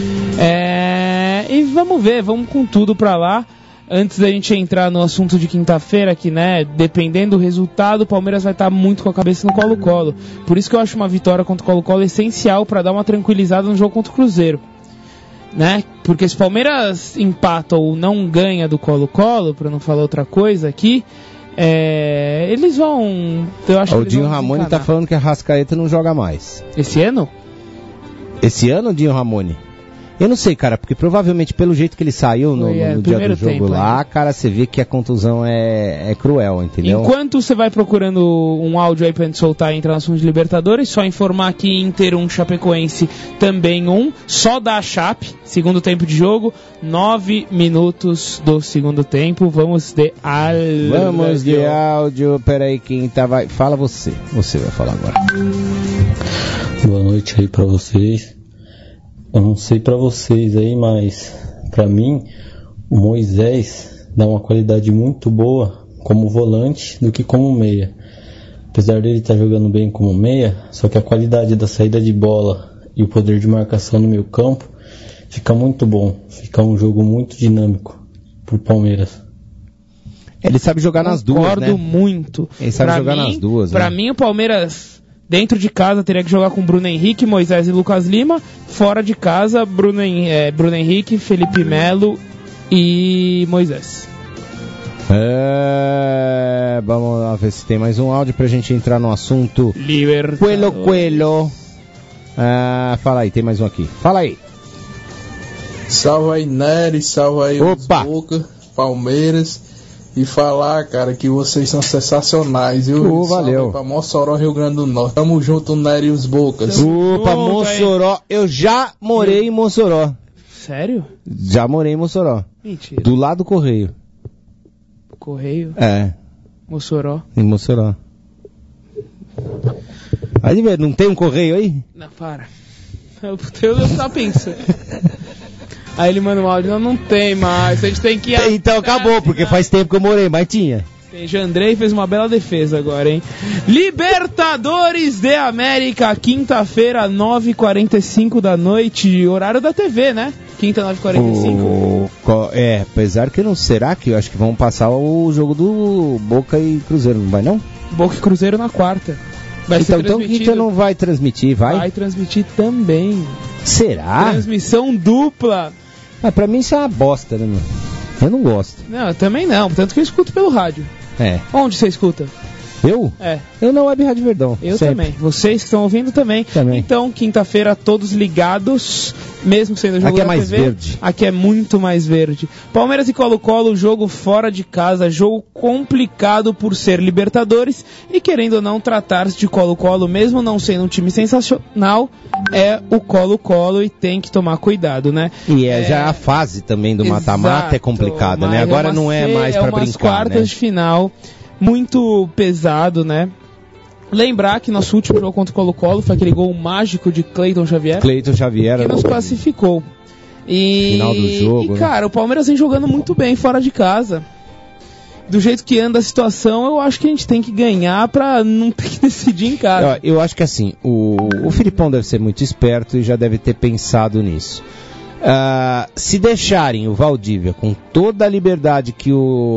E vamos ver, vamos com tudo pra lá. Antes da gente entrar no assunto de quinta-feira, que, né, dependendo do resultado, o Palmeiras vai estar muito com a cabeça no Colo-Colo. Por isso que eu acho uma vitória contra o Colo-Colo essencial para dar uma tranquilizada no jogo contra o Cruzeiro. Né? Porque se o Palmeiras empata ou não ganha do Colo-Colo, para não falar outra coisa aqui, eles vão... Eu acho o Dinho Ramone tá falando que a Arrascaeta não joga mais. Esse ano? Esse ano, Dinho Ramone? Eu não sei, cara, porque provavelmente pelo jeito que ele saiu no dia do jogo lá, cara, você vê que a contusão é cruel, entendeu? Enquanto você vai procurando um áudio aí pra gente soltar e entrar no assunto de Libertadores, só informar que Inter 1, Chapecoense também 1, só da Chape, segundo tempo de jogo, 9 minutos do segundo tempo, vamos de áudio. Vamos de áudio, peraí, quem tá vai... Fala você vai falar agora. Boa noite aí pra vocês. Eu não sei pra vocês aí, mas pra mim o Moisés dá uma qualidade muito boa como volante do que como meia. Apesar dele estar jogando bem como meia, só que a qualidade da saída de bola e o poder de marcação no meio campo fica muito bom. Fica um jogo muito dinâmico pro Palmeiras. Ele sabe jogar nas duas, né? Concordo muito. Ele sabe jogar nas duas. Pra mim o Palmeiras... Dentro de casa teria que jogar com Bruno Henrique, Moisés e Lucas Lima. Fora de casa, Bruno Henrique, Felipe Melo e Moisés. Vamos lá ver se tem mais um áudio pra gente entrar no assunto. Coelho. Fala aí, tem mais um aqui. Fala aí. Salve aí, Nery, salve aí os Boca, Palmeiras. E falar, cara, que vocês são sensacionais, viu? Valeu. Pra Mossoró, Rio Grande do Norte. Tamo junto, Nery e os Bocas. Opa, Mossoró. Eu já morei em Mossoró. Sério? Já morei em Mossoró. Mentira. Do lado do Correio. Correio? Mossoró. Em Mossoró. Aí, não tem um Correio aí? Não, para. Eu tava pensando. Aí ele manda um áudio, não tem mais, a gente tem que... Então acabou, porque faz tempo que eu morei, mas tinha. Jandrei fez uma bela defesa agora, hein? Libertadores de América, quinta-feira, 9h45 da noite, horário da TV, né? Quinta, 9h45. Apesar que não... Será que eu acho que vão passar o jogo do Boca e Cruzeiro, não vai não? Boca e Cruzeiro na quarta. Vai ser então a gente não vai transmitir, vai? Vai transmitir também. Será? Transmissão dupla. Pra mim isso é uma bosta, né, meu? Eu não gosto. Não, eu também não, tanto que eu escuto pelo rádio. Onde você escuta? Eu? É. Eu na Web Rádio Verdão. Eu sempre. também. Vocês que estão ouvindo também. Então, quinta-feira, todos ligados, mesmo sendo jogo aqui é da mais TV, verde. Aqui é muito mais verde. Palmeiras e Colo-Colo, jogo fora de casa, jogo complicado por ser Libertadores e querendo ou não tratar-se de Colo-Colo, mesmo não sendo um time sensacional, é o Colo-Colo e tem que tomar cuidado, né? E já a fase também do mata-mata é complicada, né? Agora não é mais pra brincar, quartas né? de final, muito pesado, né? Lembrar que nosso último jogo contra o Colo-Colo foi aquele gol mágico de Cleiton Xavier. Que nos classificou. Final do jogo. E, cara, o Palmeiras vem jogando muito bem fora de casa. Do jeito que anda a situação, eu acho que a gente tem que ganhar pra não ter que decidir em casa. Eu acho que assim, o Filipão deve ser muito esperto e já deve ter pensado nisso. Se deixarem o Valdívia com toda a liberdade que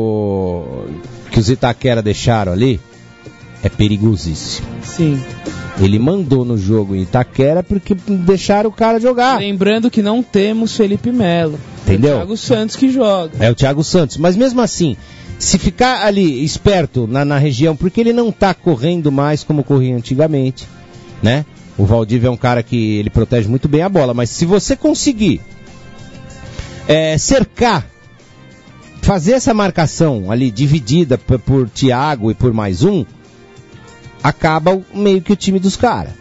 os Itaquera deixaram ali, é perigosíssimo. Sim. Ele mandou no jogo em Itaquera porque deixaram o cara jogar. Lembrando que não temos Felipe Melo. Entendeu? É o Thiago Santos que joga. É o Thiago Santos. Mas mesmo assim, se ficar ali esperto na região, porque ele não tá correndo mais como corria antigamente, né? O Valdívia é um cara que ele protege muito bem a bola, mas se você conseguir cercar, fazer essa marcação ali dividida por Thiago e por mais um, acaba meio que o time dos caras.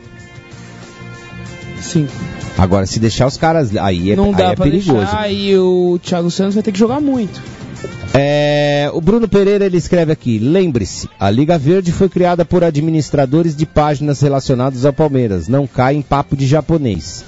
Sim. Agora, se deixar os caras, aí é perigoso. Não dá pra deixar, e o Thiago Santos vai ter que jogar muito. O Bruno Pereira, ele escreve aqui: lembre-se, a Liga Verde foi criada por administradores de páginas relacionadas ao Palmeiras. Não cai em papo de japonês.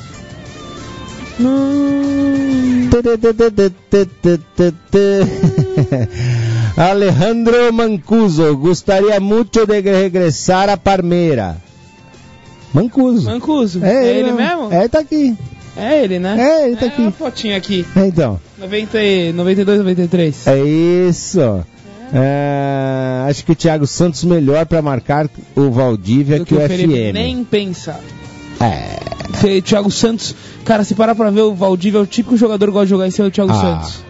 Alejandro Mancuso gostaria muito de regressar a Palmeira. Mancuso. É ele mesmo? É, tá aqui. É ele, né? É, ele tá aqui. Uma fotinha aqui. Então. 92, 93. É isso. Acho que o Thiago Santos melhor pra marcar o Valdívia que o FM. Nem pensar. Thiago Santos, cara, se parar pra ver, o Valdívia é o típico jogador que gosta de jogar em cima do Thiago Santos.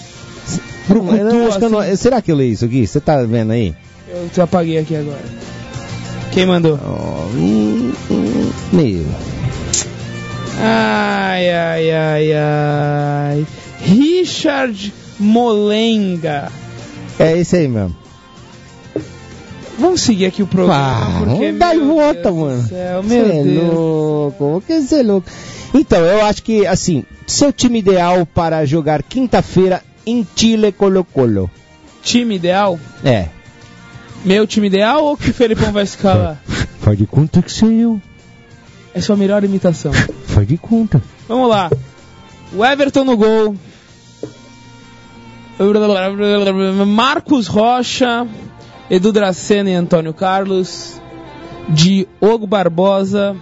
Será que eu leio isso aqui? Você tá vendo aí? Eu te apaguei aqui agora. Quem mandou? Meu. Ai. Richard Molenga. É esse aí mesmo. Vamos seguir aqui o programa. Não dá e volta, mano. Meu Deus. Louco. O que você é louco? Então, eu acho que, assim, seu time ideal para jogar quinta-feira em Chile Colo-Colo. Time ideal? É. Meu time ideal ou que o Felipão vai escalar? Faz de conta que sou eu. É sua melhor imitação. Faz de conta. Vamos lá. O Everton no gol. Marcos Rocha, Edu Dracena e Antônio Carlos. Diogo Barbosa.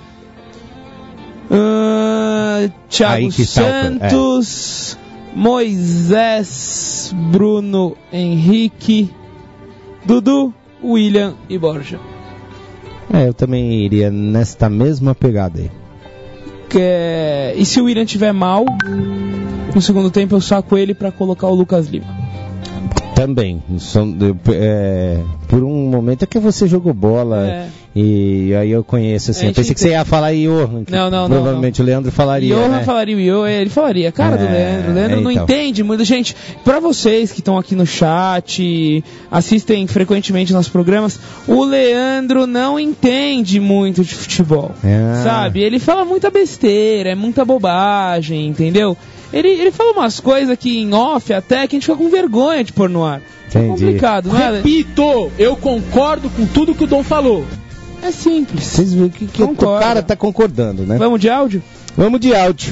Thiago Santos. Moisés, Bruno Henrique, Dudu, William e Borja. Eu também iria nesta mesma pegada aí. E se o William tiver mal, no segundo tempo eu saco ele pra colocar o Lucas Lima. Também. Por um momento é que você jogou bola e aí eu conheço assim. Eu pensei que você ia falar Johan. Não. Provavelmente o Leandro falaria. Johan falaria o Johan, ele falaria. Cara do Leandro. O Leandro não entende muito. Gente, pra vocês que estão aqui no chat, assistem frequentemente nossos programas, o Leandro não entende muito de futebol. Sabe? Ele fala muita besteira, é muita bobagem, entendeu? Ele fala umas coisas aqui em off até que a gente fica com vergonha de pôr no ar. Entendi. É complicado, não é? Repito, eu concordo com tudo que o Dom falou. É simples. Vocês viram que o cara tá concordando, né? Vamos de áudio? Vamos de áudio.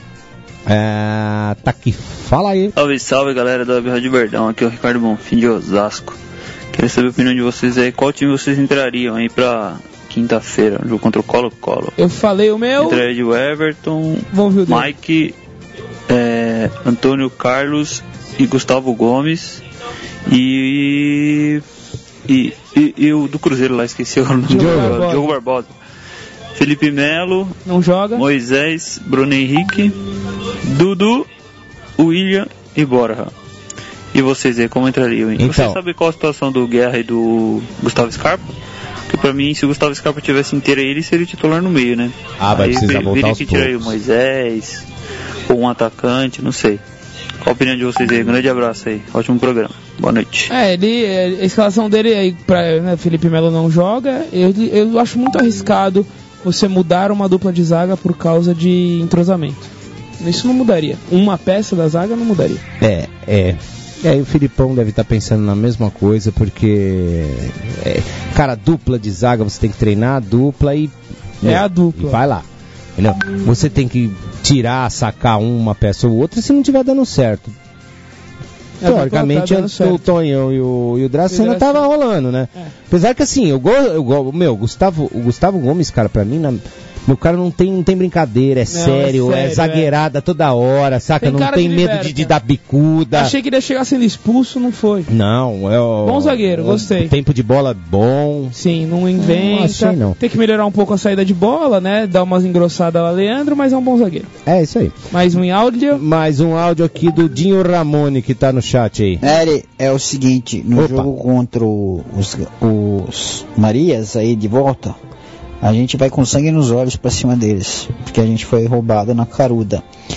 Tá aqui, fala aí. Salve galera da Web Rádio Verdão, aqui é o Ricardo Bonfim de Osasco. Queria saber a opinião de vocês aí, qual time vocês entrariam aí pra quinta-feira, jogo contra o Colo-Colo? Eu falei o meu. Entraria de Everton, Mike, Antônio Carlos e Gustavo Gomes e o do Cruzeiro lá, esqueci o nome. Diogo Barbosa. Felipe Melo, não joga. Moisés, Bruno Henrique, Dudu, William e Borja. E vocês aí, como entrariam, hein? Então. Você sabe qual a situação do Guerra e do Gustavo Scarpa? Porque pra mim, se o Gustavo Scarpa tivesse inteiro aí, ele seria o titular no meio, né? Vai precisar voltar aos que tirar aí o Moisés, ou um atacante, não sei. Qual a opinião de vocês aí? Grande abraço aí, ótimo programa. Boa noite. A escalação dele aí, Felipe Melo não joga, eu acho muito arriscado você mudar uma dupla de zaga por causa de entrosamento. Isso não mudaria. Uma peça da zaga não mudaria. E aí o Filipão deve estar pensando na mesma coisa, porque cara, dupla de zaga você tem que treinar a dupla e a dupla. E vai lá. Entendeu? Você tem que sacar uma peça ou outra se não estiver dando certo. Teoricamente, o Tonhão e o Dracena tava rolando, né? Apesar que assim, o Gustavo Gomes, cara, pra mim, meu cara não tem brincadeira, é sério, é zagueirada toda hora, saca? Não tem medo de dar bicuda. Achei que ele ia chegar sendo expulso, não foi. Não, bom zagueiro, gostei. Tempo de bola bom. Sim, não inventa. Não achei, não. Tem que melhorar um pouco a saída de bola, né? Dar umas engrossadas lá, Leandro, mas é um bom zagueiro. É isso aí. Mais um áudio? Mais um áudio aqui do Dinho Ramone, que tá no chat aí. É o seguinte, no jogo contra os Marias aí de volta, a gente vai com sangue nos olhos pra cima deles, porque a gente foi roubado na caruda.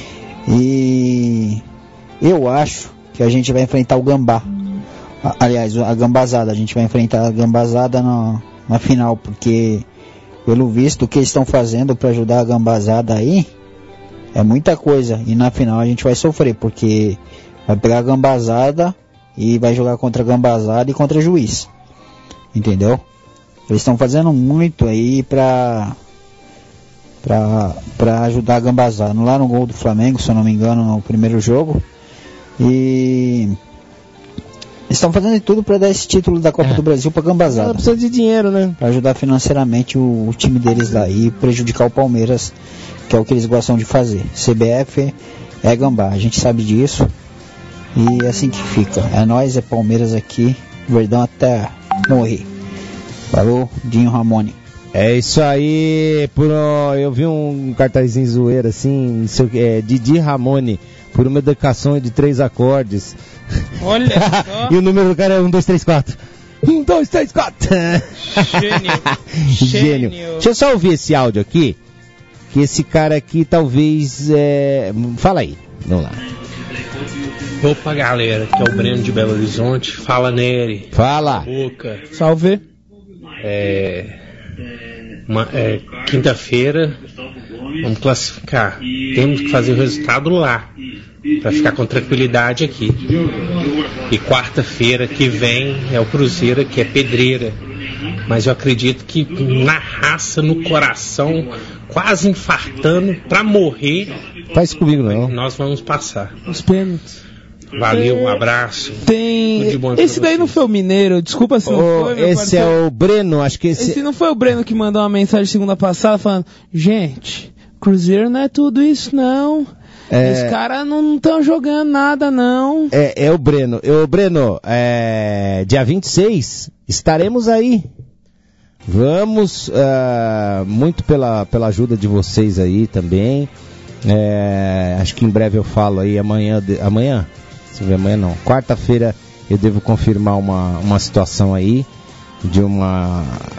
E eu acho que a gente vai enfrentar o Gambá. Aliás, a Gambazada. A gente vai enfrentar a Gambazada na final, porque pelo visto o que eles estão fazendo pra ajudar a Gambazada aí é muita coisa. E na final a gente vai sofrer, porque vai pegar a Gambazada e vai jogar contra a Gambazada e contra o Juiz. Entendeu? Eles estão fazendo muito aí pra ajudar a Gambazada. Lá no gol do Flamengo, se eu não me engano, no primeiro jogo. E eles estão fazendo tudo pra dar esse título da Copa do Brasil pra Gambazada. Precisa de dinheiro, né? Pra ajudar financeiramente o time deles lá e prejudicar o Palmeiras, que é o que eles gostam de fazer. CBF é Gambá, a gente sabe disso. E é assim que fica. É nós, é Palmeiras aqui, Verdão até morrer. Falou, Dinho Ramone. É isso aí, eu vi um cartazinho zoeiro assim, não sei o que, Didi Ramone, por uma educação de 3 acordes. Olha só. E o número do cara é 1, 2, 3, 4. 1, 2, 3, 4. Gênio. Deixa eu só ouvir esse áudio aqui, que esse cara aqui talvez... Fala aí, vamos lá. Opa, galera, que é o Breno de Belo Horizonte. Fala, Nery. Fala. Boca. Salve. Quinta-feira vamos classificar. Temos que fazer o resultado lá para ficar com tranquilidade aqui. E quarta-feira que vem é o Cruzeiro, que é pedreira. Mas eu acredito que na raça, no coração, quase infartando para morrer. Faz comigo não. Nós vamos passar. Os pênaltis. Valeu, um abraço. Esse daí não foi o Mineiro, desculpa se não foi. Esse é o Breno, acho que esse não foi o Breno que mandou uma mensagem segunda passada falando: gente, Cruzeiro não é tudo isso não. Os caras não estão jogando nada não. É o Breno. Breno, dia 26 estaremos aí. Vamos, muito pela ajuda de vocês aí também. Acho que em breve eu falo aí amanhã. Se ver amanhã não. Quarta-feira eu devo confirmar uma situação aí de uma...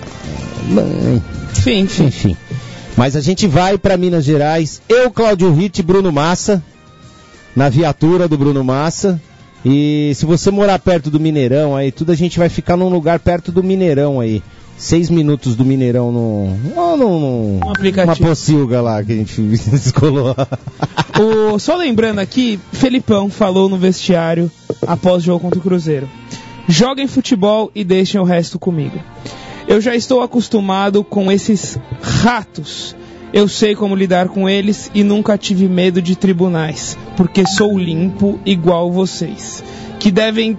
Enfim. Mas a gente vai para Minas Gerais. Eu, Cláudio Ritt, Bruno Massa, na viatura do Bruno Massa. E se você morar perto do Mineirão aí, tudo a gente vai ficar num lugar perto do Mineirão aí. 6 minutos do Mineirão num aplicativo. Uma pocilga lá que a gente descolou. Só lembrando aqui, Felipão falou no vestiário após o jogo contra o Cruzeiro: joguem futebol e deixem o resto comigo. Eu já estou acostumado com esses ratos. Eu sei como lidar com eles e nunca tive medo de tribunais, porque sou limpo igual vocês, que devem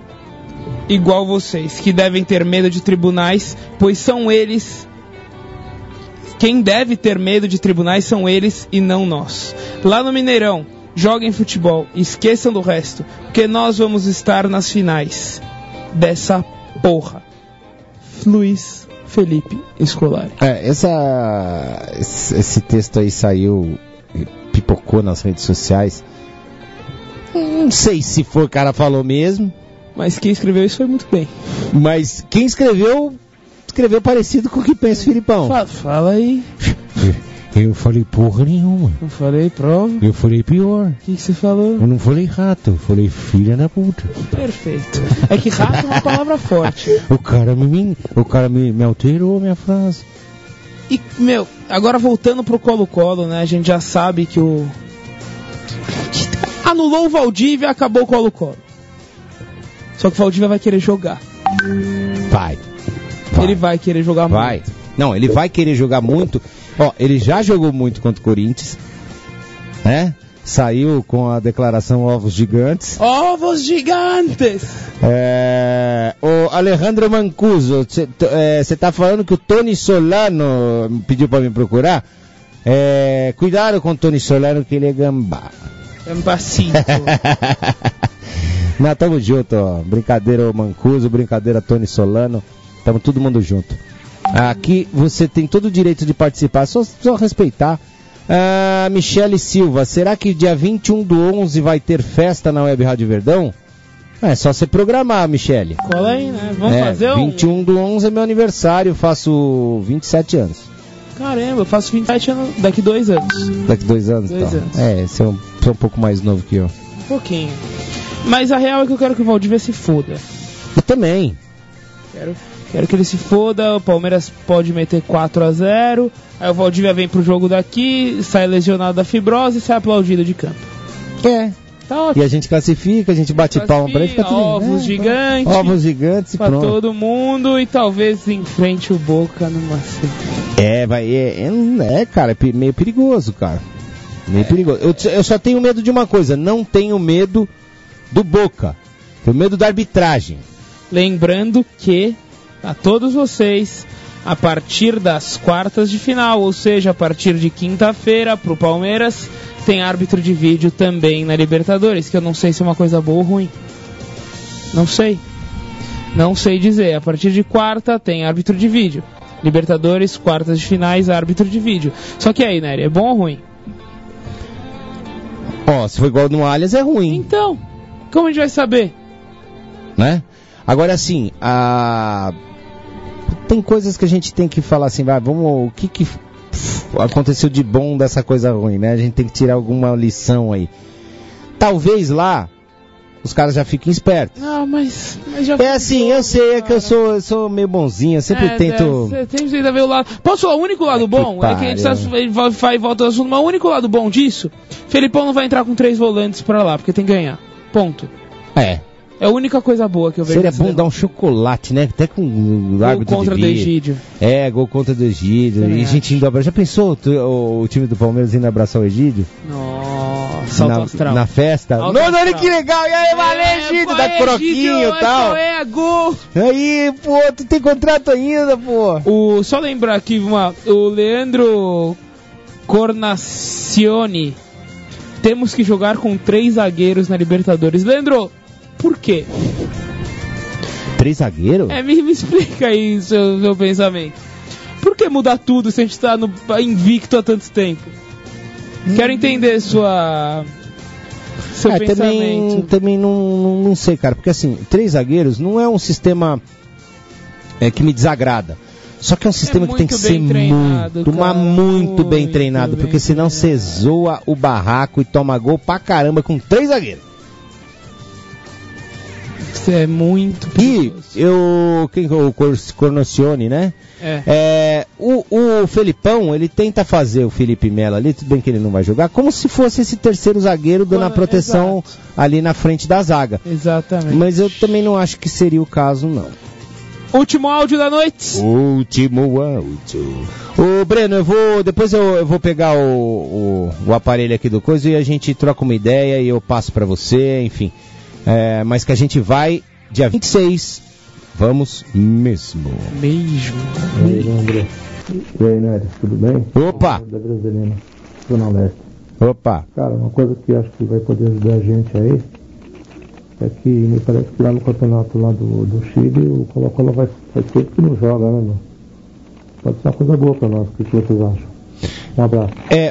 ter medo de tribunais, pois são eles. Quem deve ter medo de tribunais são eles e não nós. Lá no Mineirão, joguem futebol, esqueçam do resto, porque nós vamos estar nas finais dessa porra. Luiz Felipe Scolari. Esse texto aí saiu, pipocou nas redes sociais. Não sei se foi o cara falou mesmo. Mas quem escreveu isso foi muito bem. Mas quem escreveu parecido com o que pensa o Filipão. Fala aí. Eu falei porra nenhuma. Não falei prova. Eu falei pior. O que você falou? Eu não falei rato, eu falei filha da puta. Perfeito. É que rato é uma palavra forte. O cara me alterou a minha frase. E, agora voltando pro Colo-Colo, né? A gente já sabe que anulou o Valdívia, acabou o Colo-Colo. Só que o Valdívia vai querer jogar. Vai. Ele vai querer jogar muito. Não, ele vai querer jogar muito. Ó, ele já jogou muito contra o Corinthians, né? Saiu com a declaração ovos gigantes. Ovos gigantes! O Alejandro Mancuso, você tá falando que o Tony Solano pediu pra me procurar? Cuidado com o Tony Solano, que ele é gambá. Gambacito. Não, tamo junto, ó. Brincadeira Mancuso, brincadeira Tony Solano. Tamo todo mundo junto. Aqui você tem todo o direito de participar, só respeitar. Michele Silva, será que dia 21/11 vai ter festa na Web Rádio Verdão? É só você programar, Michele. Cola aí, né? Vamos fazer 21/11 é meu aniversário, faço 27 anos. Caramba, eu faço 27 anos daqui 2 anos. Daqui 2 anos? 2 anos. Você é um pouco mais novo que eu. Um pouquinho. Mas a real é que eu quero que o Valdívia se foda. Eu também. Quero que ele se foda, o Palmeiras pode meter 4-0, aí o Valdívia vem pro jogo daqui, sai lesionado da fibrose e sai aplaudido de campo. Tá ótimo. E a gente classifica, a gente bate palma pra ele, fica tudo ovos gigantes. Ovos gigantes e pra pronto. todo mundo e talvez enfrente o Boca numa cara, é meio perigoso, cara. Meio perigoso. Eu só tenho medo de uma coisa, não tenho medo do Boca, tenho medo da arbitragem. Lembrando que a todos vocês, a partir das quartas de final, ou seja, a partir de quinta-feira, pro Palmeiras, tem árbitro de vídeo também na Libertadores, que eu não sei se é uma coisa boa ou ruim. Não sei dizer. A partir de quarta tem árbitro de vídeo. Libertadores, quartas de finais, árbitro de vídeo. Só que aí, Nery, é bom ou ruim? Se for igual no Allianz é ruim. Então, como a gente vai saber? Né? Agora assim, tem coisas que a gente tem que falar assim, o que aconteceu de bom dessa coisa ruim, né? A gente tem que tirar alguma lição aí. Talvez lá os caras já fiquem espertos. Não, mas já eu sei, que eu sou meio bonzinho, eu sempre tento... Você tenta ver o lado... Posso falar o único lado bom? É que a gente vai e volta ao assunto, mas o único lado bom disso, Felipão não vai entrar com 3 volantes pra lá, porque tem que ganhar. Ponto. É a única coisa boa que eu vejo. Seria bom dar um chocolate, né? Até com o árbitro gol contra do Egídio. Gol contra do Egídio. E a gente indo abraçar. Já pensou o time do Palmeiras indo abraçar o Egídio? Nossa, salto astral. Na festa? Olha que legal! E aí, valeu, Egídio, da croquinho e tal. Gol! Aí, pô, tu tem contrato ainda, pô. Só lembrar aqui, o Leandro Cornacione. Temos que jogar com 3 zagueiros na Libertadores. Leandro, por quê? 3 zagueiros? Me explica aí o seu pensamento. Por que mudar tudo se a gente tá invicto há tanto tempo? Quero entender seu pensamento. Também não sei, cara. Porque assim, 3 zagueiros não é um sistema que me desagrada. Só que é um sistema que tem que ser muito bem treinado. Porque senão você zoa o barraco e toma gol pra caramba com 3 zagueiros. É muito perigoso. O Cornocione, né? O Felipão, ele tenta fazer o Felipe Melo ali, tudo bem que ele não vai jogar, como se fosse esse terceiro zagueiro dando a proteção ali na frente da zaga. Exatamente. Mas eu também não acho que seria o caso, não. Último áudio da noite. Último áudio. Breno, depois eu vou pegar o aparelho aqui do coisa e a gente troca uma ideia e eu passo pra você, enfim. Mas que a gente vai dia 26. Vamos mesmo. Beijo. E aí, André? E aí, Nery, tudo bem? Opa! Da Brasilina, Zona Leste. Opa! Cara, uma coisa que acho que vai poder ajudar a gente aí é que me parece que lá no campeonato lá do Chile o Colo-Colo faz tempo que não joga, né, meu? Pode ser uma coisa boa pra nós, o que vocês acham? Um abraço.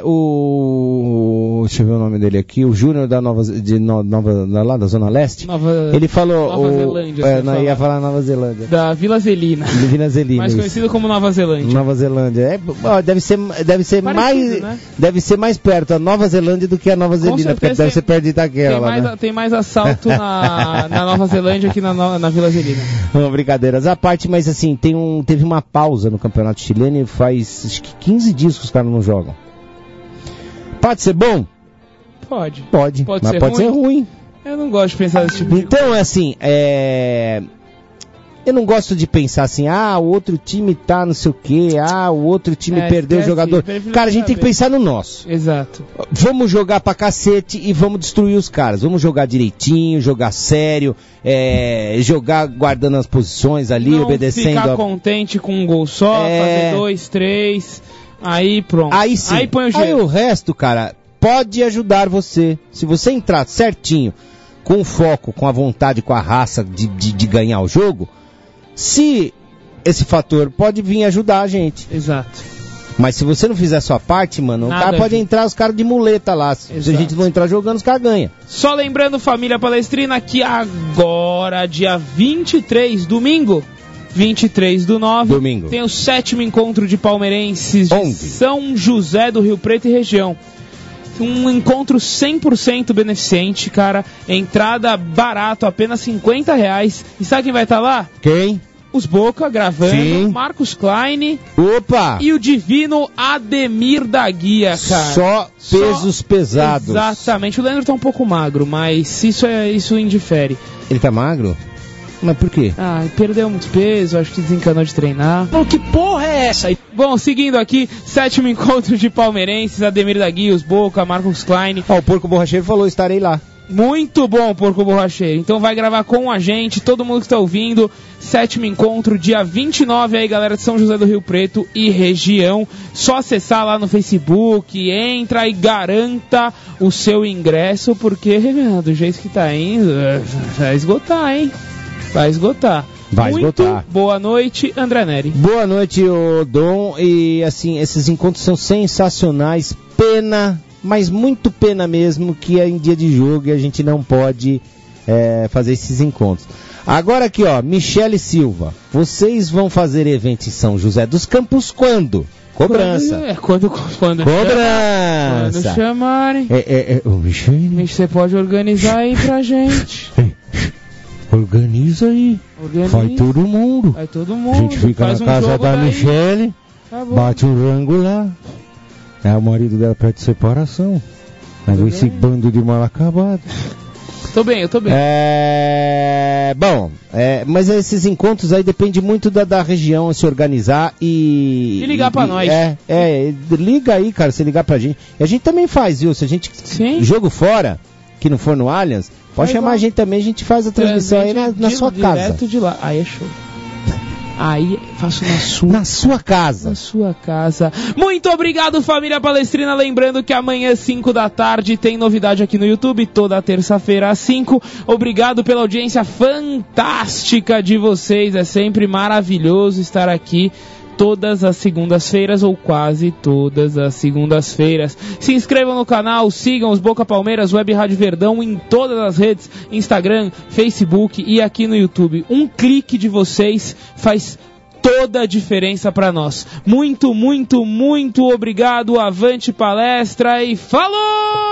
Deixa eu ver o nome dele aqui, o Júnior da lá da Zona Leste. Ele falou. Nova Zelândia. Ia falar Nova Zelândia. Da Vila Zelina. Vila Zelina. Mais conhecido como Nova Zelândia. Nova Zelândia. Deve ser parecido, mais. Né? Deve ser mais perto a Nova Zelândia do que a Nova Zelina, porque deve ser perto de Itaquera. Né? Tem mais assalto na Nova Zelândia que na Vila Zelina. Não, brincadeiras à parte, mas assim, teve uma pausa no campeonato chileno e faz acho que 15 dias que os caras não jogam. Pode ser bom? Pode. Mas pode ser ruim. Eu não gosto de pensar nesse tipo de coisa. Então, assim, eu não gosto de pensar assim, o outro time tá não sei o quê, o outro time perdeu o jogador. Cara, a gente tem que pensar no nosso. Exato. Vamos jogar pra cacete e vamos destruir os caras. Vamos jogar direitinho, jogar sério, jogar guardando as posições ali, não obedecendo. Ficar contente com um gol só, fazer 2, 3, aí pronto. Aí sim. Aí põe o Aí o resto, cara, pode ajudar você. Se você entrar certinho, com foco, com a vontade, com a raça de ganhar o jogo, se esse fator pode vir ajudar a gente. Exato. Mas se você não fizer a sua parte, mano, o cara pode entrar os caras de muleta lá. Se a gente não entrar jogando, os caras ganham. Só lembrando, família palestrina, que agora, dia 23, domingo, 23/9, domingo, tem o 7º encontro de palmeirenses de São José do Rio Preto e região. Um encontro 100% beneficente, cara. Entrada barato, apenas R$50. E sabe quem vai estar lá? Quem? Os Boca gravando. Sim. Marcos Klein. Opa! E o divino Ademir da Guia, cara. Só pesos pesados. Exatamente. O Leandro tá um pouco magro, mas isso indifere. Ele tá magro? Mas por quê? Perdeu muito peso, acho que desencanou de treinar. Pô, que porra é essa? Bom, seguindo aqui, 7º encontro de palmeirenses, Ademir da Guia, os Boca, Marcos Klein. O Porco Borracheiro falou, estarei lá. Muito bom, Porco Borracheiro. Então vai gravar com a gente, todo mundo que está ouvindo. 7º encontro, dia 29 aí, galera de São José do Rio Preto e região. Só acessar lá no Facebook, entra e garanta o seu ingresso, porque do jeito que tá indo, vai esgotar, hein? Vai esgotar. Boa noite, André Neri. Boa noite, Dom. E assim, esses encontros são sensacionais. Pena, mas muito pena mesmo, que é em dia de jogo e a gente não pode fazer esses encontros. Agora aqui, Michele Silva. Vocês vão fazer evento em São José dos Campos quando? Cobrança. Quando cobrança. Quando chamarem. Michele. Você pode organizar aí pra gente. Organiza aí. Vai todo mundo. A gente fica na casa da Michele, bate um rango lá. O marido dela pede separação. Mas esse bando de mal acabado. Eu tô bem. Mas esses encontros aí depende muito da região se organizar e ligar pra nós. Liga aí, cara, se ligar pra gente. E a gente também faz, viu? Se a gente jogo fora, que não for no Allianz, pode chamar a gente também, a gente faz a transmissão aí na sua casa. Direto de lá. Aí é show. Aí faço na sua casa. Na sua casa. Muito obrigado, família palestrina. Lembrando que amanhã às 5 da tarde tem novidade aqui no YouTube, toda terça-feira às 5. Obrigado pela audiência fantástica de vocês. É sempre maravilhoso estar aqui todas as segundas-feiras, ou quase todas as segundas-feiras. Se inscrevam no canal, sigam os Boca Palmeiras, Web Rádio Verdão em todas as redes, Instagram, Facebook e aqui no YouTube. Um clique de vocês faz toda a diferença para nós. Muito, muito, muito obrigado. Avante palestra e falou!